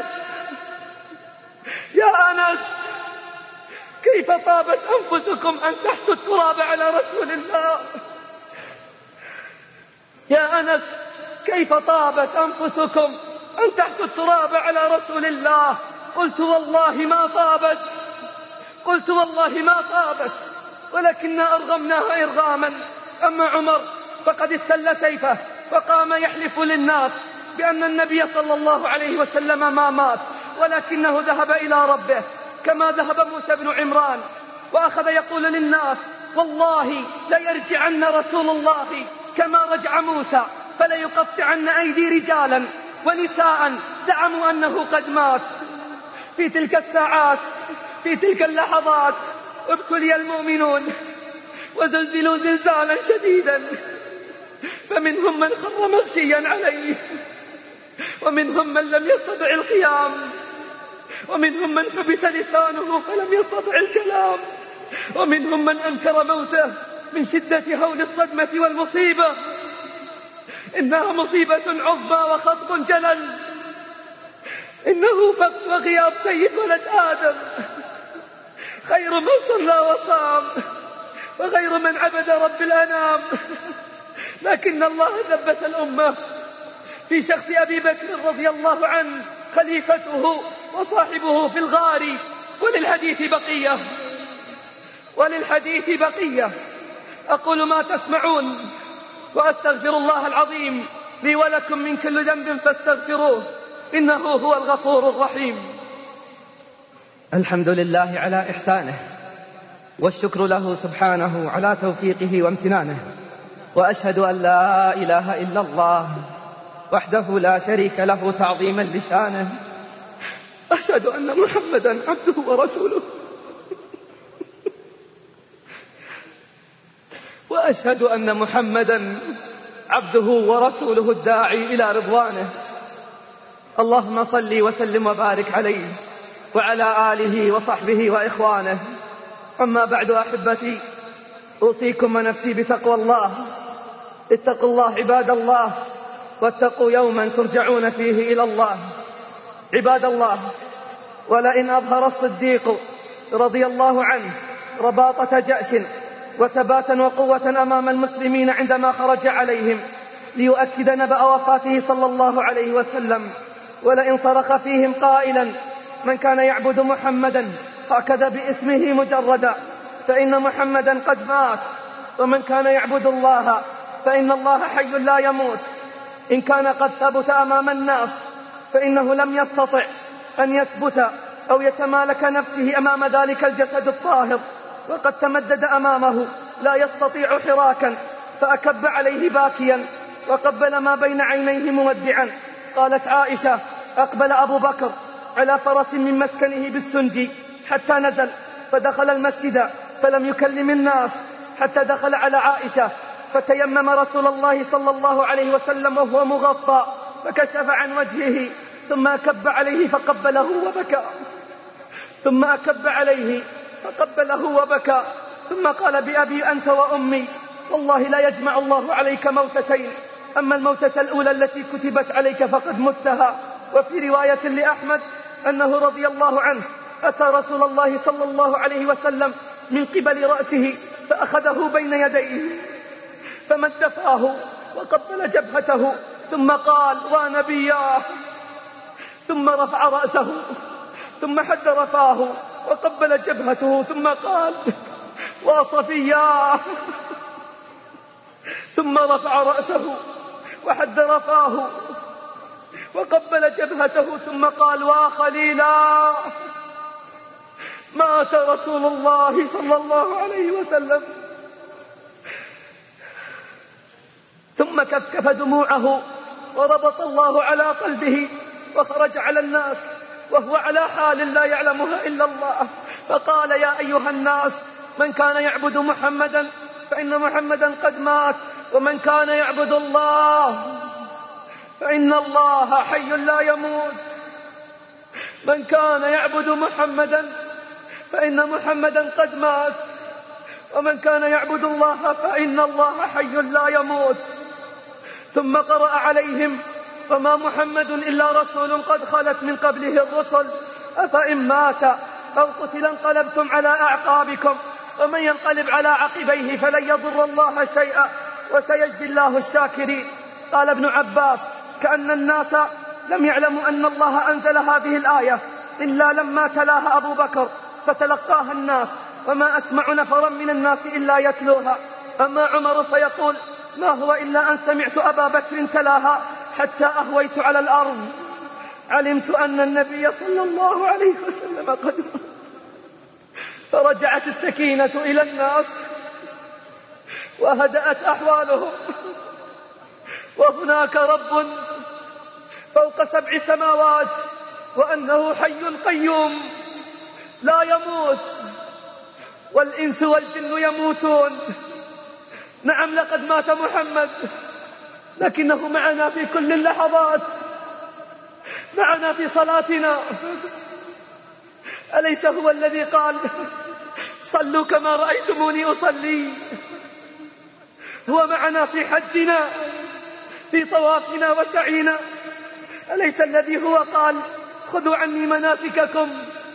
Speaker 5: يا أنس كيف طابت أنفسكم أن تحثوا التراب على رسول الله. يا أنس كيف طابت أنفسكم أن تحثوا التراب على رسول الله. قلت والله ما طابت قلت والله ما طابت ولكننا أرغمناها إرغاما. أما عمر فقد استل سيفه وقام يحلف للناس بأن النبي صلى الله عليه وسلم ما مات، ولكنه ذهب إلى ربه كما ذهب موسى بن عمران، وأخذ يقول للناس: والله ليرجعن رسول الله كما رجع موسى، فليقطعن أيدي رجالا ونساء زعموا أنه قد مات. في تلك الساعات في تلك اللحظات ابتلي المؤمنون وزلزلوا زلزالا شديدا، فمنهم من خر مغشيا عليه، ومنهم من لم يستطع القيام، ومنهم من حبس لسانه فلم يستطع الكلام، ومنهم من أنكر موته من شدة هول الصدمة والمصيبة. إنها مصيبة عظمى وخطب جلل، إنه فقد وغياب سيد ولد آدم، خير من صلى وصام وخير من عبد رب الأنام. لكن الله ثبت الأمة في شخص أبي بكر رضي الله عنه خليفته وصاحبه في الغار. وللحديث بقية وللحديث بقية أقول ما تسمعون وأستغفر الله العظيم لي ولكم من كل ذنب فاستغفروه إنه هو الغفور الرحيم.
Speaker 4: الحمد لله على إحسانه، والشكر له سبحانه على توفيقه وامتنانه، وأشهد أن لا إله إلا الله وحده لا شريك له تعظيما لشانه.
Speaker 5: أشهد أن محمدا عبده ورسوله،
Speaker 4: وأشهد أن محمدا عبده ورسوله الداعي إلى رضوانه. اللهم صل وسلم وبارك عليه وعلى آله وصحبه وإخوانه. أما بعد أحبتي، أوصيكم ونفسي بتقوى الله. اتقوا الله عباد الله، واتقوا يوما ترجعون فيه إلى الله. عباد الله، ولئن أظهر الصديق رضي الله عنه رباطة جأش وثباتا وقوة أمام المسلمين عندما خرج عليهم ليؤكد نبأ وفاته صلى الله عليه وسلم، ولئن صرخ فيهم قائلا: من كان يعبد محمدا هكذا باسمه مجردا فإن محمدا قد مات، ومن كان يعبد الله فإن الله حي لا يموت. إن كان قد ثبت أمام الناس فإنه لم يستطع أن يثبت أو يتمالك نفسه أمام ذلك الجسد الطاهر، وقد تمدد أمامه لا يستطيع حراكا، فأكب عليه باكيا وقبل ما بين عينيه مودعا. قالت عائشة: أقبل أبو بكر على فرس من مسكنه بالسنجي حتى نزل، فدخل المسجد فلم يكلم الناس حتى دخل على عائشة، فتيمم رسول الله صلى الله عليه وسلم وهو مغطى، فكشف عن وجهه، ثم أكب عليه فقبله وبكى، ثم أكب عليه فقبله وبكى، ثم قال: بأبي أنت وأمي والله لا يجمع الله عليك موتتين، أما الموتة الأولى التي كتبت عليك فقد متها. وفي رواية لأحمد أنه رضي الله عنه أتى رسول الله صلى الله عليه وسلم من قبل رأسه فأخذه بين يديه فمد فاه وقبل جبهته، ثم قال: ونبياه، ثم رفع رأسه ثم حد رفاه وقبل جبهته، ثم قال: وصفياه، ثم رفع رأسه وحد رفاه وقبل جبهته، ثم قال: وخليلا. مات رسول الله صلى الله عليه وسلم. ثم كفكف دموعه
Speaker 5: وربط الله على قلبه وخرج على الناس وهو على حال لا يعلمها إلا الله، فقال: يا أيها الناس، من كان يعبد محمدا فإن محمدا قد مات، ومن كان يعبد الله فإن الله حي لا يموت. من كان يعبد محمدا فإن محمدا قد مات، ومن كان يعبد الله فإن الله حي لا يموت. ثم قرأ عليهم: وما محمد إلا رسول قد خلت من قبله الرسل، أفإن مات أو قتل انقلبتم على أعقابكم، ومن ينقلب على عقبيه فلن يضر الله شيئا وسيجزي الله الشاكرين. قال ابن عباس: كأن الناس لم يعلموا أن الله أنزل هذه الآية إلا لما تلاها أبو بكر فتلقاها الناس، وما أسمع نفرا من الناس إلا يتلوها. أما عمر فيقول: ما هو إلا أن سمعت أبا بكر تلاها حتى أهويت على الأرض، علمت أن النبي صلى الله عليه وسلم قد مات. فرجعت السكينة إلى الناس وهدأت أحوالهم، وهناك رب فوق سبع سماوات، وأنه حي قيوم لا يموت، والإنس والجن يموتون. نعم، لقد مات محمد، لكنه معنا في كل اللحظات، معنا في صلاتنا. أليس هو الذي قال: صلوا كما رأيتموني أصلي؟ هو معنا في حجنا، في طوافنا وسعينا. أليس الذي هو قال: خذوا عني مناسككم؟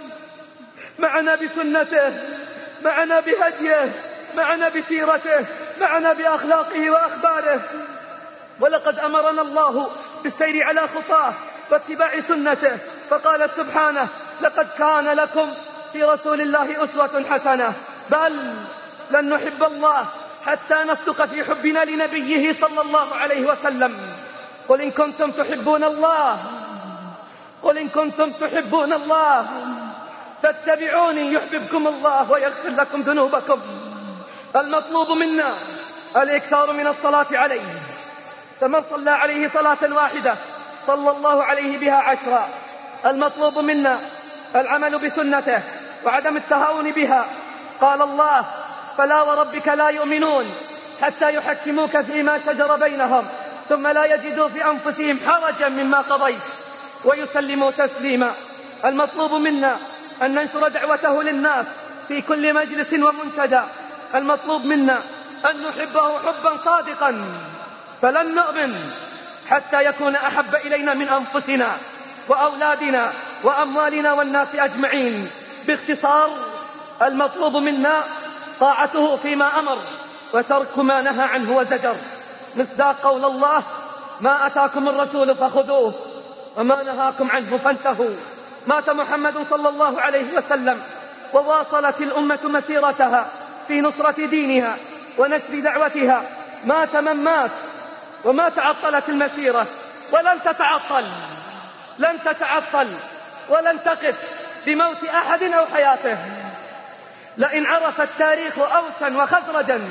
Speaker 5: معنا بسنته، معنا بهديه، معنا بسيرته، معنا بأخلاقه وأخباره. ولقد أمرنا الله بالسير على خطاه واتباع سنته، فقال سبحانه: لقد كان لكم في رسول الله أسوة حسنة. بل لن نحب الله حتى نصدق في حبنا لنبيه صلى الله عليه وسلم. قل إن كنتم تحبون الله قل إن كنتم تحبون الله فاتبعوني يحببكم الله ويغفر لكم ذنوبكم. المطلوب منا الإكثار من الصلاة عليه، فمن صلى عليه صلاة واحدة صلى الله عليه بها عشرا. المطلوب منا العمل بسنته وعدم التهاون بها. قال الله: فلا وربك لا يؤمنون حتى يحكموك فيما شجر بينهم ثم لا يجدوا في أنفسهم حرجا مما قضيت ويسلموا تسليما. المطلوب منا أن ننشر دعوته للناس في كل مجلس ومنتدى. المطلوب منا أن نحبه حبا صادقا، فلن نؤمن حتى يكون أحب إلينا من أنفسنا وأولادنا وأموالنا والناس أجمعين. باختصار، المطلوب منا طاعته فيما أمر وترك ما نهى عنه وزجر، مصداق قول الله: ما أتاكم الرسول فخذوه وما نهاكم عنه فانتهوا. مات محمد صلى الله عليه وسلم، وواصلت الأمة مسيرتها في نصرة دينها ونشر دعوتها. مات من مات، وما تعطلت المسيرة ولن تتعطل، لن تتعطل ولن تقف بموت أحد أو حياته. لئن عرف التاريخ أوسا وخزرجا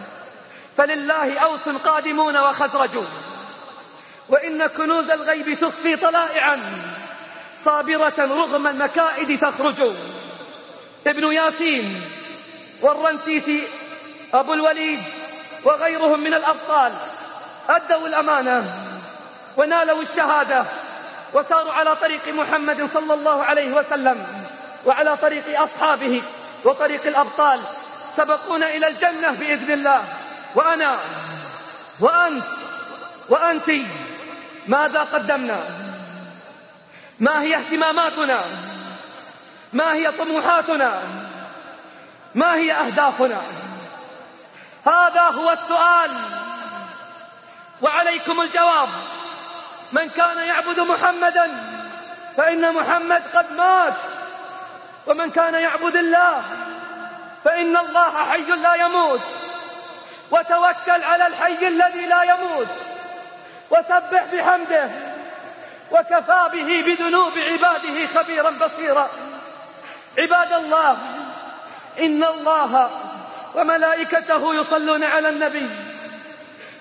Speaker 5: فلله أوس قادمون وخزرج، وإن كنوز الغيب تخفي طلائعا صابرة رغم المكائد تخرج. ابن ياسين والرنتيسي أبو الوليد وغيرهم من الأبطال أدوا الأمانة ونالوا الشهادة وساروا على طريق محمد صلى الله عليه وسلم وعلى طريق أصحابه وطريق الأبطال، سبقونا إلى الجنة بإذن الله. وأنا وأنت وأنت ماذا قدمنا؟ ما هي اهتماماتنا؟ ما هي طموحاتنا؟ ما هي أهدافنا؟ هذا هو السؤال وعليكم الجواب. من كان يعبد محمدا فإن محمد قد مات، ومن كان يعبد الله فإن الله حي لا يموت. وتوكل على الحي الذي لا يموت، وسبح بحمده، وكفى به بذنوب عباده خبيرا بصيرا. عباد الله، إن الله وملائكته يصلون على النبي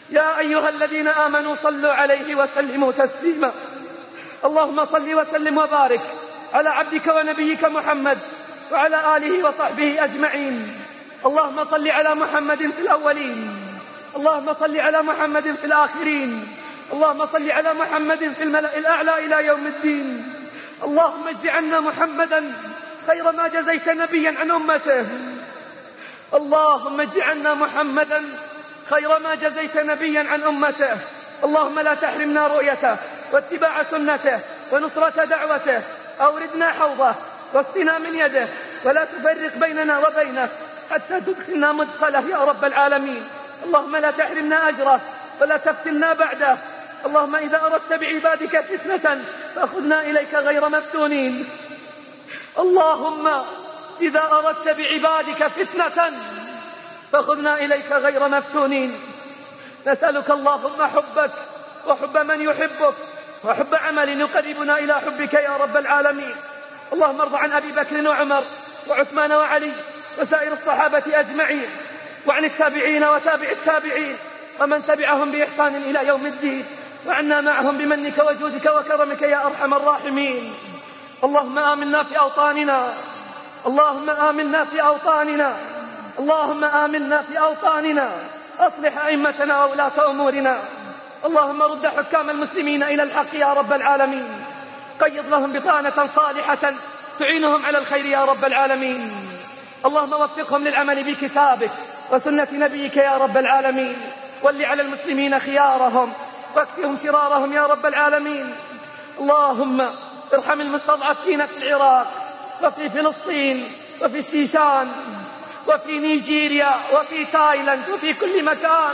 Speaker 5: يا أيها الذين آمنوا صلوا عليه وسلموا تسليما. اللهم صل وسلم وبارك على عبدك ونبيك محمد وعلى آله وصحبه أجمعين. اللهم صل على محمد في الأولين، اللهم صل على محمد في الآخرين، اللهم صل على محمد في الملأ الأعلى إلى يوم الدين. اللهم اجز عنا محمدا خير ما جزيت نبيا عن أمته. اللهم اجز عنا محمدا خير ما جزيت نبيا عن أمته. اللهم لا تحرمنا رؤيته واتباع سنته ونصرة دعوته. أوردنا حوضه واسقنا من يده ولا تفرق بيننا وبينه حتى تدخلنا مدخله يا رب العالمين. اللهم لا تحرمنا أجره ولا تفتنا بعده. اللهم إذا أردت بعبادك فتنة فأخذنا إليك غير مفتونين. اللهم إذا أردت بعبادك فتنة فأخذنا إليك غير مفتونين. نسألك اللهم حبك وحب من يحبك وحب عمل يقربنا إلى حبك يا رب العالمين. اللهم ارض عن أبي بكر وعمر وعثمان وعلي وسائر الصحابة أجمعين، وعن التابعين وتابع التابعين ومن تبعهم بإحسان إلى يوم الدين، وعنا معهم بمنك وجودك وكرمك يا أرحم الراحمين. اللهم آمنا في أوطاننا، اللهم آمنا في أوطاننا، اللهم آمنا في أوطاننا. أصلح أئمتنا وولاة أمورنا. اللهم رد حكام المسلمين إلى الحق يا رب العالمين. قيض لهم بطانة صالحة تعينهم على الخير يا رب العالمين. اللهم وفقهم للعمل بكتابك وسنة نبيك يا رب العالمين. ول على المسلمين خيارهم واكفهم شرارهم يا رب العالمين. اللهم ارحم المستضعفين في العراق وفي فلسطين وفي الشيشان وفي نيجيريا وفي تايلاند وفي كل مكان.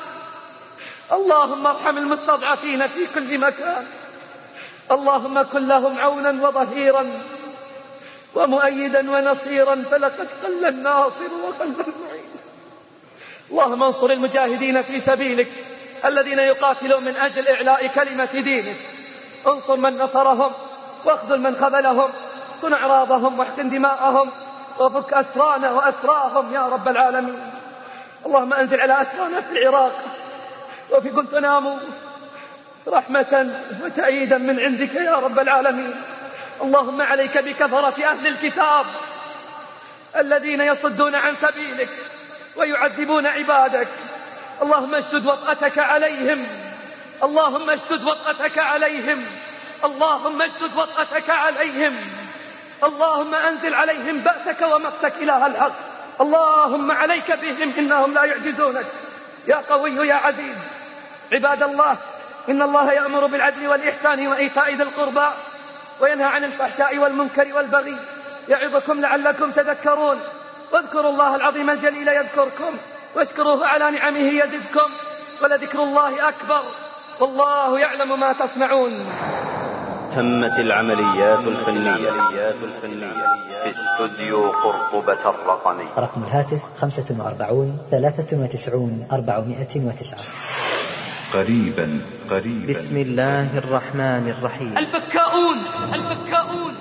Speaker 5: اللهم ارحم المستضعفين في كل مكان. اللهم كن لهم عونا وظهيرا ومؤيدا ونصيرا، فلقد قل الناصر وقل المعين. اللهم انصر المجاهدين في سبيلك الذين يقاتلون من أجل إعلاء كلمة دينك. انصر من نصرهم واخذل من خذلهم. صن أعراضهم واحقن دماءهم وفك أسرانا وأسراهم يا رب العالمين. اللهم أنزل على أسرانا في العراق وفي غوانتنامو رحمة وتأييدا من عندك يا رب العالمين. اللهم عليك بكفرة أهل الكتاب الذين يصدون عن سبيلك ويعذبون عبادك. اللهم اشدد وطأتك عليهم، اللهم اشدد وطأتك عليهم، اللهم اشدد وطأتك عليهم. اللهم أنزل عليهم بأسك ومقتك إله الحق. اللهم عليك بهم إنهم لا يعجزونك يا قوي يا عزيز. عباد الله، إن الله يأمر بالعدل والإحسان وإيتاء ذي القربى وينهى عن الفحشاء والمنكر والبغي يعظكم لعلكم تذكرون. واذكروا الله العظيم الجليل يذكركم واشكروه على نعمه يزدكم ولذكر الله أكبر والله يعلم ما تصنعون.
Speaker 3: تمت العمليات الفنية في استوديو قرطبة الرقمي.
Speaker 6: رقم الهاتف خمسة وأربعون ثلاثة وتسعون أربعمائة وتسعة.
Speaker 1: قريبا قريبا.
Speaker 6: بسم الله الرحمن الرحيم.
Speaker 2: البكاؤون البكاؤون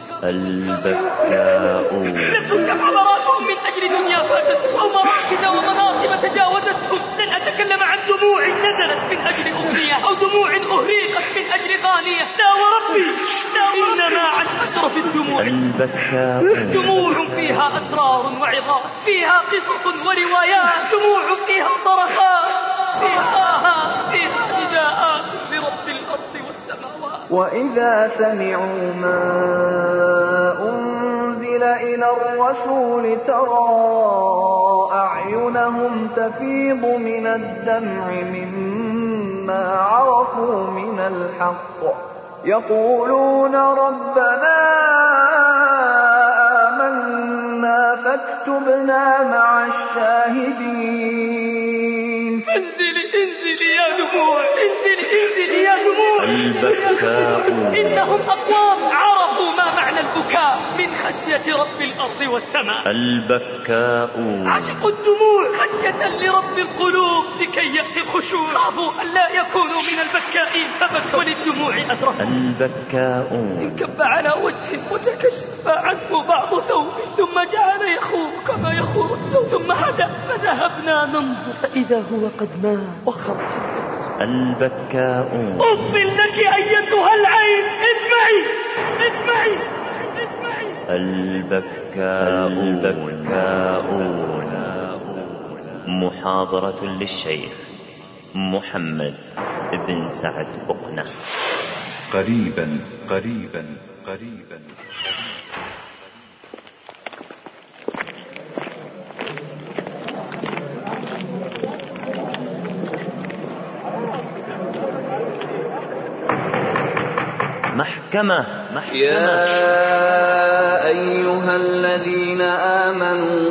Speaker 3: البكاؤون
Speaker 2: لن تفتح عبراتهم من أجل دنيا فاتتهم أو مراكز ومناصب تجاوزتهم. لن أتكلم عن دموع نزلت من أجل أغنية أو دموع أهريقت من أجل غانية. لا وربي، لا إنما عن أشرف الدموع.
Speaker 3: البكاؤون
Speaker 2: دموع فيها أسرار وعظات، فيها قصص وروايات، دموع فيها صرخات، فيها فيها نداءات لرب الأرض والسماوات.
Speaker 7: وإذا سمعوا ما أنزل إلى الرسول ترى أعينهم تفيض من الدمع مما عرفوا من الحق يقولون ربنا آمنا فاكتبنا مع الشاهدين.
Speaker 2: انزلي انزلي يا دموع، انزلي انزلي يا دموع.
Speaker 3: البكاؤون
Speaker 2: إنهم أقوام عرفوا ما معنى البكاء من خشية رب الأرض والسماء.
Speaker 3: البكاؤون
Speaker 2: عشقوا الدموع خشية لرب القلوب لكي يأتي الخشوع. خافوا أن لا يكونوا من البكائين فبكوا للدموع أدرفوا.
Speaker 3: البكاؤون
Speaker 2: انكب على وجه وتكشف عنه بعض ثوبه ثم جعل يخور كما يخور الثوب ثم هدأ فذهبنا ننظر فإذا هو قد مات وخرج
Speaker 3: البكاؤون.
Speaker 8: أف لك أيتها العين، ادمعي ادمعي ادمعي.
Speaker 3: البكاؤون. البكاؤون. محاضرة للشيخ محمد بن سعد بقنة.
Speaker 1: قريبا قريبا قريبا.
Speaker 3: محكمة. محكمة.
Speaker 7: يا أيها الذين آمنوا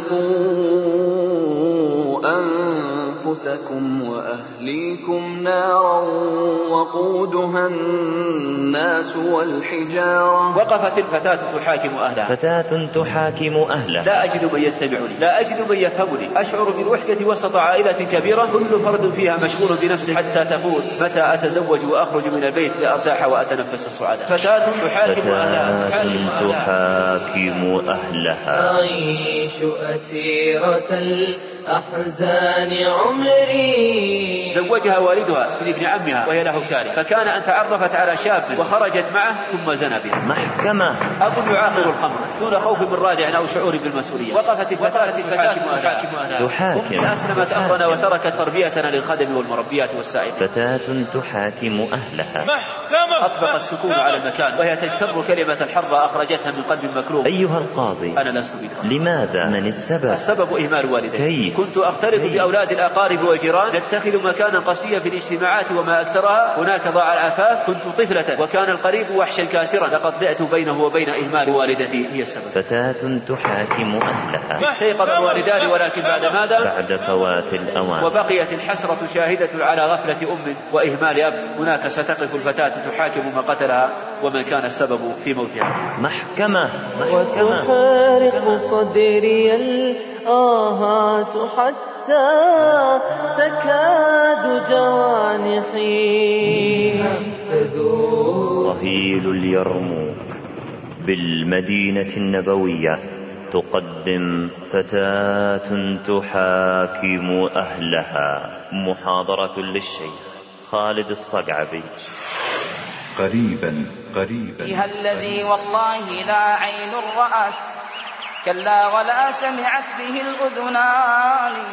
Speaker 7: قوا أنفسكم وأهليكم نارا وقودها الناس والحجارة.
Speaker 9: وقفت الفتاة تحاكم أهلها.
Speaker 3: فتاة تحاكم أهلها.
Speaker 9: لا أجد من يستمعني، لا أجد من يفهمني، أشعر بالوحدة وسط عائلة كبيرة كل فرد فيها مشغول بنفسه حتى تقول متى أتزوج وأخرج من البيت لأرتاح وأتنفس السعادة. فتاة تحاكم أهلها.
Speaker 3: تحاكم أهلها.
Speaker 8: أعيش أسيرة الأحزان عمري.
Speaker 9: زوجها والدها من ابن عمها وهي له كاره، فكان أن تعرفت على شاب وخرجت معه ثم زنى به.
Speaker 3: محكمة.
Speaker 9: أب يعاقر الخمر دون خوف من رادع أو شعور بالمسؤولية. وقفت الفتاة تحاكم أهلها.
Speaker 3: تحاكم.
Speaker 9: أسلمت أمرنا وتركت تربيتنا للخدم والمربيات والسائلين.
Speaker 3: فتاة تحاكم أهلها.
Speaker 8: محكمة.
Speaker 9: أطبق السكون على المكان وهي تجتر كلمة الحرة أخرجتها من قلب مكروه.
Speaker 3: أيها القاضي،
Speaker 9: أنا لست بدرا.
Speaker 3: لماذا؟ من السبب؟
Speaker 9: السبب إهمال والدي.
Speaker 3: كيف؟
Speaker 9: كنت أختلط بأولاد الأقارب والجيران، نتخذ مكانا قصيا في الاجتماعات وما أكثرها. هناك ضاع العفاف، كنت طفلة وكان القريب وحشا كاسرا، لقد ضعت بينه وبين إهمال والدتي هي السبب.
Speaker 3: فتاة تحاكم أهلها.
Speaker 9: استيقظ الوالدان ولكن بعد ماذا؟
Speaker 3: بعد فوات الأوان.
Speaker 9: وبقيت الحسرة شاهدة على غفلة أم وإهمال أب. هناك ستقف الفتاة تحاكم ما قتلها ومن كان السبب في موتها.
Speaker 3: محكمة.
Speaker 8: وتحرق صدري الآهات حتى تكاد جوانحي تذوب.
Speaker 3: صهيل اليرموك بالمدينة النبوية تقدم فتاة تحاكم أهلها. محاضرة للشيخ خالد الصقعبي.
Speaker 1: قريبا قريبا.
Speaker 10: فيها الذي والله لا عين رأت، كلا ولا سمعت به الأذنان،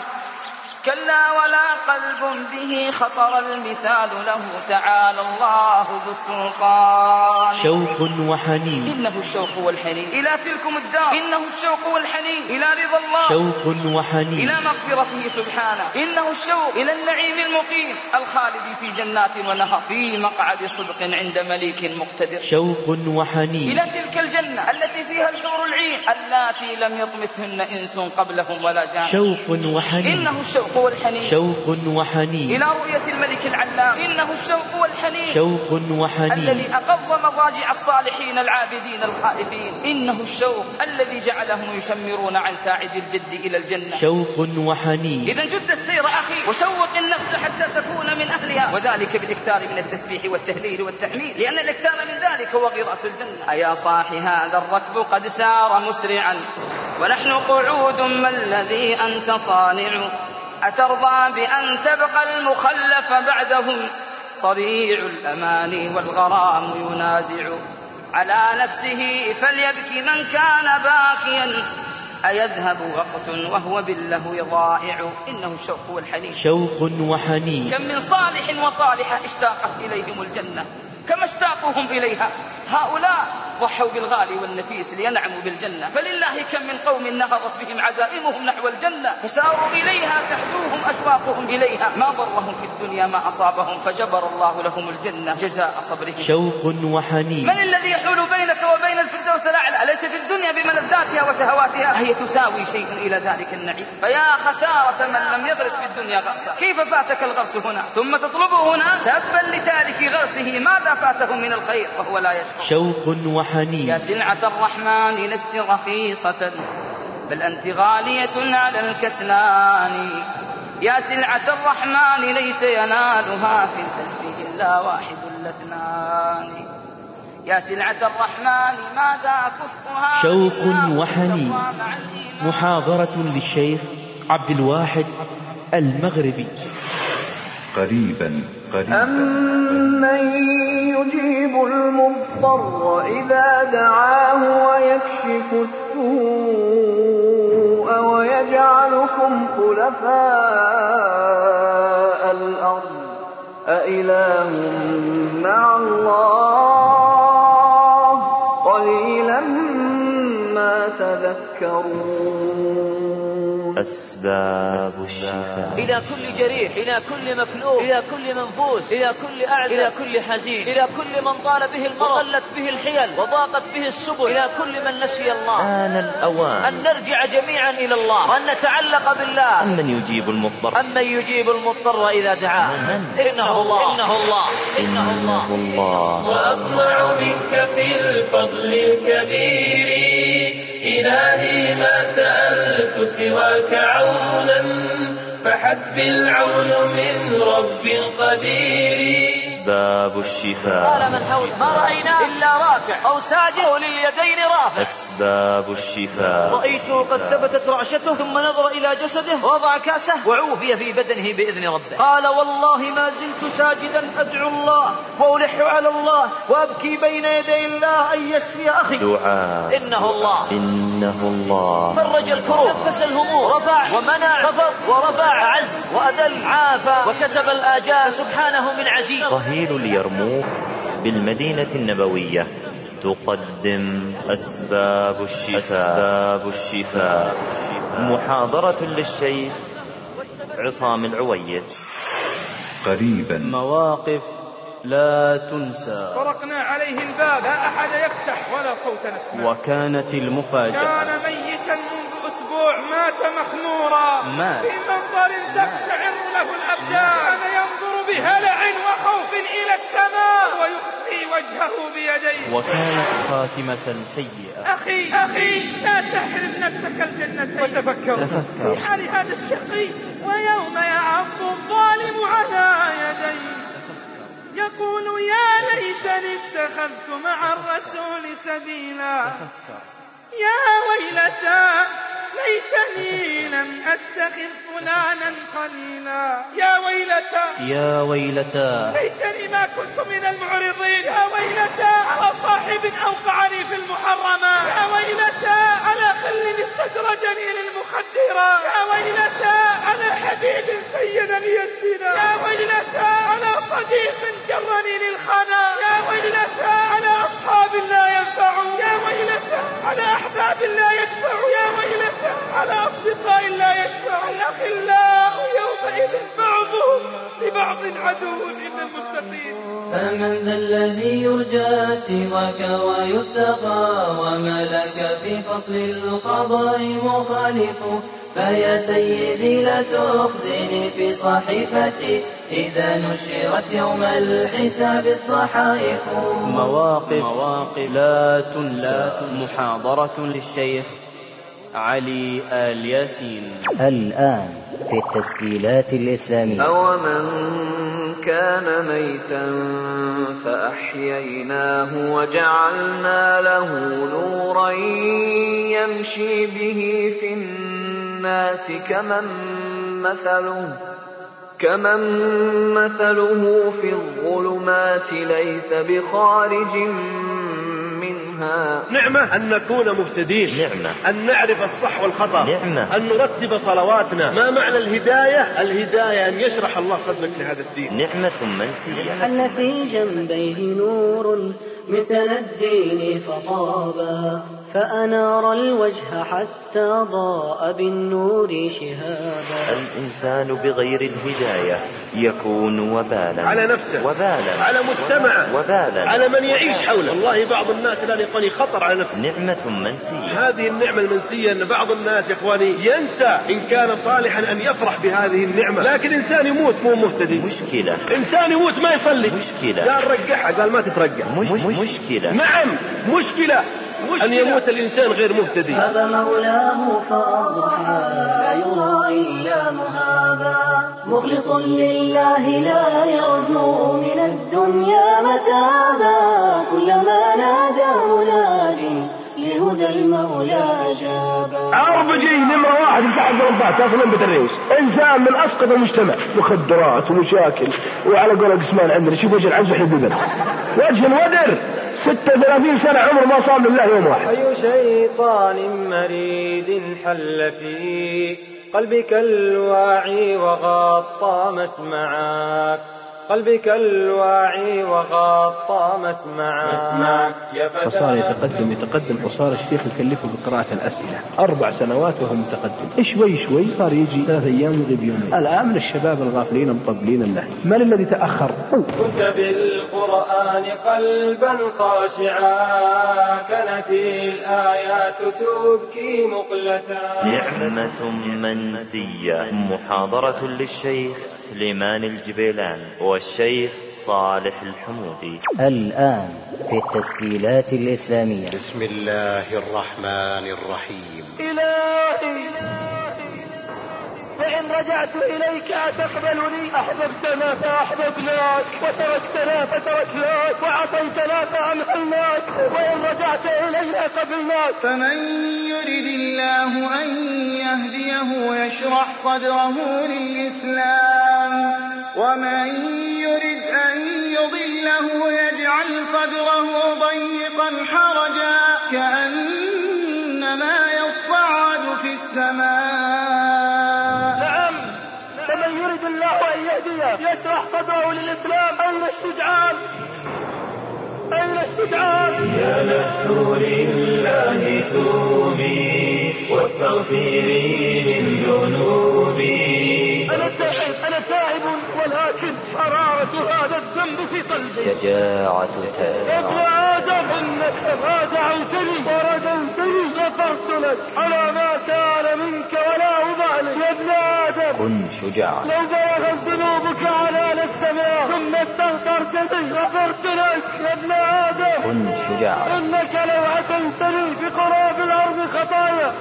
Speaker 10: كلا ولا قلب به خطر المثال له، تعالى الله ذو السلطان.
Speaker 8: شوق وحنين.
Speaker 10: إنه الشوق والحنين إلى تلكم الدار، إنه الشوق والحنين إلى رضا الله،
Speaker 8: شوق وحنين
Speaker 10: إلى مغفرته سبحانه، إنه الشوق إلى النعيم المقيم الخالد في جنات ونهر في مقعد صدق عند مليك مقتدر.
Speaker 8: شوق وحنين
Speaker 10: إلى تلك الجنة التي فيها الحور العين اللاتي لم يطمثهن إنس قبلهم ولا جان.
Speaker 8: شوق وحنين.
Speaker 10: إنه الشوق والحنين.
Speaker 8: شوق وحنين
Speaker 10: إلى رؤية الملك العلام. إنه الشوق والحنين.
Speaker 8: شوق وحنين
Speaker 10: الذي أقض مضاجع الصالحين العابدين الخائفين. إنه الشوق الذي جعلهم يشمرون عن ساعد الجد إلى الجنة.
Speaker 8: شوق وحنين.
Speaker 10: إذا جد السير أخي وشوق النفس حتى تكون من أهلها، وذلك بالإكثار من التسبيح والتهليل والتحميد، لأن الإكثار من ذلك هو غراس الجنة. أيا صاحي هذا الركب قد سار مسرعا ونحن قعود، ما الذي أنت صانع؟ أترضى بأن تبقى المخلف بعدهم؟ صريع الأماني والغرام ينازع على نفسه، فليبكي من كان باكيا، أيذهب وقت وهو بالله ضائع. إنه الشوق والحنين.
Speaker 8: شوق وحنين.
Speaker 10: كم من صالح وصالحة اشتاقت إليهم الجنة كما اشتاقوهم إليها. هؤلاء ضحوا بالغالي والنفيس لينعموا بالجنة، فلله كم من قوم نهضت بهم عزائمهم نحو الجنة فساروا إليها تحدوهم أشواقهم إليها، ما ضرهم في الدنيا ما أصابهم فجبر الله لهم الجنة جزاء صبرهم.
Speaker 8: شوق وحنين.
Speaker 10: من الذي يحول بينك وبين الفردوس الأعلى؟ أليس في الدنيا بملذاتها وشهواتها هي تساوي شيء إلى ذلك النعيم؟ فيا خسارة من لم يغرس في الدنيا غرسا، كيف فاتك الغرس هنا ثم تطلبه هنا؟ تبا لتارك غرسه ماذا فاته من الخير وهو لا يشعر.
Speaker 8: شوق وحنين.
Speaker 10: يا سلعة الرحمن لست رخيصة بل أنت غالية على الكسلان، يا سلعة الرحمن ليس ينالها في الألف إلا واحد الاثنان، يا سلعة الرحمن ماذا كفؤها.
Speaker 8: شوق وحنين. محاضرة للشيخ عبد الواحد المغربي.
Speaker 1: قريبا قريبا
Speaker 7: أمن يجيب المضطر إذا دعاه ويكشف السوء ويجعلكم خلفاء الأرض أإله مع الله قليلا ما تذكرون.
Speaker 3: أسباب الشفاء.
Speaker 9: إلى كل جريح، إلى كل مكلوب، إلى كل منفوس، إلى كل أعزى، إلى كل حزين، إلى كل من طال به المرض وقلت به الحيل وضاقت به السبل، إلى كل من نسي الله.
Speaker 3: آن الأوان
Speaker 9: أن نرجع جميعا إلى الله وأن نتعلق بالله.
Speaker 3: أمن يجيب المضطر
Speaker 9: أمن يجيب المضطر إذا دعاه. إنه الله إنه الله إنه الله, الله.
Speaker 11: وأطمع منك في الفضل الكبير إلهي ما سألت سواك عونا فحسبي العون من رب قدير.
Speaker 3: أسباب الشفاء.
Speaker 9: قال من حول ما رأينا إلا راكع أو ساجد أو لليدين رافع.
Speaker 3: أسباب الشفاء.
Speaker 9: رأيته قد ثبتت رعشته ثم نظر إلى جسده ووضع كاسه وعوفي في بدنه بإذن ربه. قال والله ما زلت ساجدا أدعو الله وألح على الله وأبكي بين يدي الله أن يشفي أخي.
Speaker 3: دعاء.
Speaker 9: إنه الله
Speaker 3: إنه الله.
Speaker 9: فرج الكروب نفس الهموم رفع ومنع خفض ورفع عز وأدل عافى وكتب الآجال سبحانه من عزيز.
Speaker 3: صهيل اليرموك بالمدينة النبوية تقدم أسباب الشفاء. أسباب الشفاء. محاضرة للشيخ عصام العويد.
Speaker 1: قريبا.
Speaker 12: مواقف لا تنسى.
Speaker 13: طرقنا عليه الباب لا أحد يفتح ولا صوت نسمع.
Speaker 12: وكانت المفاجأة.
Speaker 13: كان ميتا منذ أسبوع مات مخمورا
Speaker 12: مات
Speaker 13: في منظر تقشعر له الأبدان. كان ينظر بهلع وخوف إلى السماء ويخفي وجهه بيديه.
Speaker 12: وكانت خاتمة سيئة.
Speaker 13: أخي أخي لا تحرم نفسك الجنتين وتفكر
Speaker 12: تفكر
Speaker 13: في حال هذا الشقي ويوم يعض الظالم على يديه يقول يا ليتني اتخذت مع الرسول سبيلا. يا ويلتى ليتني لم أتخذ فلانا خليلا. يا ويلتى
Speaker 12: يا ويلتى
Speaker 13: ليتني ما كنت من المعرضين. يا ويلتى على صاحب أوقعني في المحرمات. يا ويلتى على خل استدرجني للمخدرات. يا ويلتى على حبيب سينا لي الزنا. يا ويلتى على صديق جرني للخنا. يا ويلتى على أصحاب لا ينفعون. يا ويلتى على أحباب لا يدفعون. يا ويلتى على أصدقاء لا يشفعون. الأخلاء يومئذ بعضهم لبعض عدو إلا المتقين.
Speaker 14: فمن ذا الذي يرجى سواك ويتقى وما لك في فصل القضاء مخالف. فيا سيدي لا تخزني في صحيفتي إذا نشرت يوم الحساب الصحائف.
Speaker 12: مواقف, مواقف لا تنسى. محاضرة للشيخ علي آل ياسين
Speaker 6: الآن في التسجيلات الإسلامية.
Speaker 7: أومن كان ميتا فأحييناه وجعلنا له نورا يمشي به في الناس كمن مثله كمن مثله في الظلمات ليس بخارج منها.
Speaker 15: نعمة أن نكون مهتدين.
Speaker 3: نعمة
Speaker 15: أن نعرف الصح والخطأ.
Speaker 3: نعمة
Speaker 15: أن نرتب صلواتنا. ما معنى الهداية؟ الهداية أن يشرح الله صدرك لهذا الدين.
Speaker 3: نعمة منسية.
Speaker 14: أن في جنبيه نور مثل الدين فطابا فأنار الوجه حتى ضاء بالنور شهابا.
Speaker 3: الإنسان بغير الهداية يكون وبالا
Speaker 15: على نفسه
Speaker 3: وبالا
Speaker 15: على مجتمعه
Speaker 3: وبالا
Speaker 15: على من يعيش حوله. والله بعض الناس الآن يقول خطر على نفسه.
Speaker 3: نعمة منسية.
Speaker 15: هذه النعمة المنسية أن بعض الناس يا إخواني ينسى إن كان صالحا أن يفرح بهذه النعمة. لكن إنسان يموت مو مهتدي
Speaker 3: مشكلة.
Speaker 15: إنسان يموت ما يصلي
Speaker 3: مشكلة.
Speaker 15: قال رجعها قال ما تترجع
Speaker 3: مش مش مشكلة.
Speaker 15: نعم مشكلة. مشكلة أن يموت الإنسان غير مهتدي.
Speaker 14: هذا مولاه فأضحى لا يرى إلا مهابا مخلص لله لا يرجو من الدنيا مثابا كلما نادى مناد جود المولى أجابا.
Speaker 15: أربجي نمرة واحد مساحة الغرفات تاخذ من بتريوس، إنسان من أسقط المجتمع، مخدرات ومشاكل، وعلى قول قسمان عندنا شوف وجه العنز وحب البدر، وجه الودر، ستة وثلاثين سنة عمر ما صام لله يوم واحد.
Speaker 16: أي شيطان مريد حل في قلبك الواعي وغطى مسمعك، قلبك الواعي وغطى مسمعك.
Speaker 17: فصار يتقدم يتقدم وصار الشيخ يكلفه بقراءة الأسئلة أربع سنوات وهو متقدم، شوي شوي صار يجي ثلاث أيام ويغيب يومين. الآن من الشباب الغافلين المطبلين الله، من الذي تأخر؟
Speaker 16: كنت بالقرآن قلبا خاشعا، كانت الآيات تبكي مقلتا.
Speaker 3: نعمة منسية، محاضرة للشيخ سليمان الجبيلان والشيخ صالح الحمودي.
Speaker 18: الآن في التسجيلات الإسلامية.
Speaker 19: بسم الله الرحمن الرحيم.
Speaker 5: إلهي فإن رجعت إليك أتقبلني؟ أحببتنا فأحببناك، وتركتنا فتركناك، وعصيتنا فأمهلناك، وإن رجعت إلي قبلناك.
Speaker 20: فمن يرد الله أن يهديه يشرح صدره للإسلام، ومن يرد أن يضله يجعل صدره ضيقا حرجا كأنما يصعد في السماء.
Speaker 5: نعم، فمن يرد الله أن يهديه يشرح صدره للإسلام. أين الشجعان؟ أين الشجعان؟
Speaker 11: يا نفس لله توبي واستغفري من ذنوبي.
Speaker 5: أنا تائب أنا تائب ولكن حرارة هذا الذنب في قلبي.
Speaker 18: شجاعة تائب.
Speaker 5: يا ابن آدم إنك ما دعوتني ورجوتني غفرت لك على ما كان منك ولا أبالي. يا ابن آدم
Speaker 18: كن شجاعا.
Speaker 5: لو بلغت ذنوبك عنان السماء ثم استغفرتني غفرت لك. يا ابن آدم
Speaker 18: كن شجاعا.
Speaker 5: إنك لو أتيتني بقراب الأرض خطايا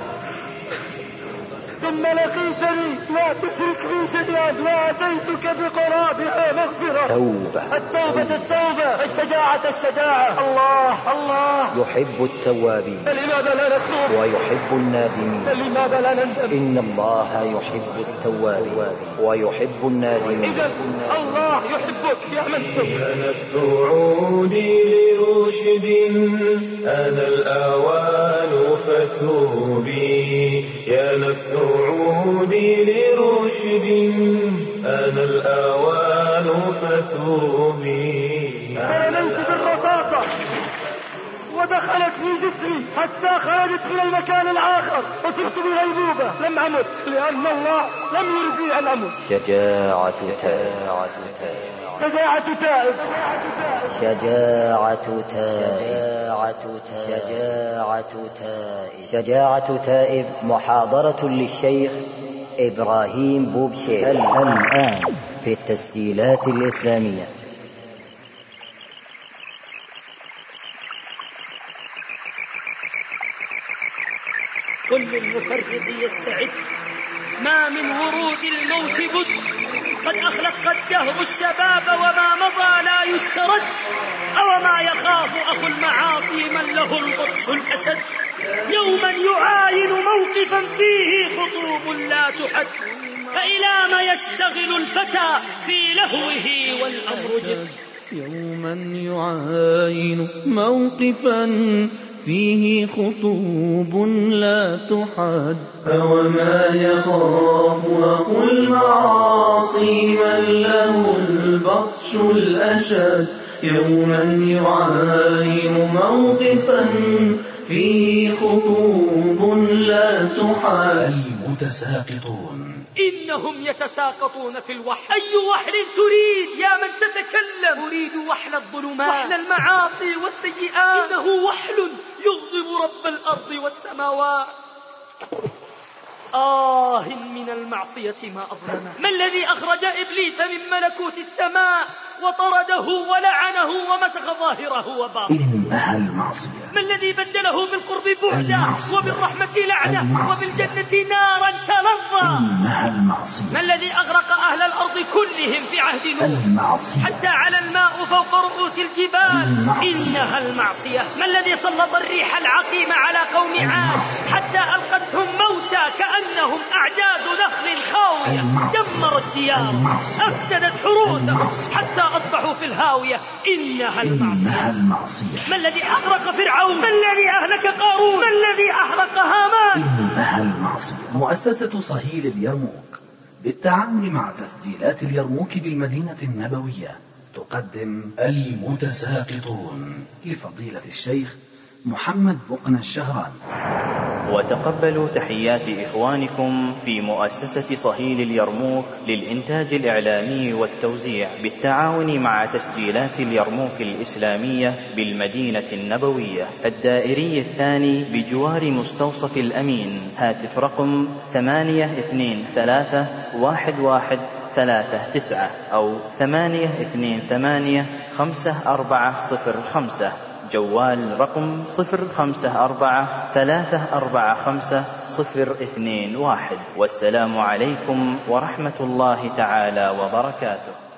Speaker 5: ثم لقيتني لا تشرك بي شيئا لأتيتك بقرابها مغفرة.
Speaker 18: توبة.
Speaker 5: التوبة التوبة، الشجاعة الشجاعة. الله الله
Speaker 18: يحب التوابين.
Speaker 5: فلماذا لا نتوب؟
Speaker 18: ويحب النادمين.
Speaker 5: فلماذا لا نندم؟
Speaker 18: إن الله يحب التوابين ويحب النادمين.
Speaker 5: إذا الله يحبك يا من تب.
Speaker 11: يا نفس عودي لرشد أنا الأوان فتوبي. يا نفس عودي لرشد أنا الأوان فتوبي.
Speaker 5: فرميت بالرصاصة ودخلت في جسمي حتى خرجت من المكان الآخر وصرت بغيبوبة. لم أمت لأن الله لم يرد لي أن أمت.
Speaker 18: شجاعة تائب.
Speaker 5: شجاعة تائب.
Speaker 18: شجاعة تائب. شجاعة تائب. شجاعة تائب محاضرة للشيخ إبراهيم بوبشيخ. الآن في التسجيلات الإسلامية.
Speaker 2: كل المفرط يستعد، ما من ورود الموت بد. قد أخلق الدهر الشباب وما مضى لا يسترد. أو ما يخاف أخو المعاصي من له البطش الأشد. يوما يعاين موقفا فيه خطوب لا تحد. فإلى ما يشتغل الفتى في لهوه والأمر جد.
Speaker 21: يوما يعاين موقفا فيه خطوب لا تحد.
Speaker 11: أوما يخاف أخو المعاصي من له البطش الأشد. يوما يعاين موقفا فيه خطوب لا تحد.
Speaker 21: المتساقطون
Speaker 2: إنهم يتساقطون في الوحل. أي وحل تريد يا من تتكلم؟ أريد وحل الظلمات، وحل المعاصي والسيئات. إنه وحل يغضب رب الأرض والسماوات. آه من المعصية ما أظلمه. ما الذي أخرج إبليس من ملكوت السماء وطرده ولعنه ومسخ ظاهره وباطنه؟
Speaker 4: إنها المعصية.
Speaker 2: ما الذي بدله بالقرب بعدا وبالرحمة لعنة وبالجنة نارا تلظى؟
Speaker 4: إنها المعصية.
Speaker 2: ما الذي أغرق أهل الأرض كلهم في عهد نوح
Speaker 4: المعصية.
Speaker 2: حتى على الماء فوق رؤوس الجبال؟ المعصية. إنها المعصية. ما الذي سلط الريح العقيم على قوم عاد حتى ألقتهم موتى كأنهم أعجاز نخل خاوية؟ دمرت ديار، أفسدت حروثهم حتى أصبحوا في الهاوية. إنها المعصية.
Speaker 4: إنها المعصية.
Speaker 2: ما الذي أغرق فرعون؟ ما الذي أهلك قارون؟ ما الذي أحرق هامان؟
Speaker 4: إنها المعصية. مؤسسة صهيل اليرموك بالتعاون مع تسجيلات اليرموك بالمدينة النبوية تقدم المتساقطون لفضيلة الشيخ محمد بقنا الشهراني.
Speaker 12: وتقبلوا تحيات إخوانكم في مؤسسة صهيل اليرموك للإنتاج الإعلامي والتوزيع بالتعاون مع تسجيلات اليرموك الإسلامية بالمدينة النبوية الدائري الثاني بجوار مستوصف الأمين. هاتف رقم ثمانية اثنين ثلاثة واحد واحد ثلاثة تسعة أو ثمانية اثنين ثمانية خمسة أربعة صفر خمسة. جوال رقم صفر خمسة أربعة ثلاثة أربعة خمسة صفر اثنين واحد. والسلام عليكم ورحمة الله تعالى وبركاته.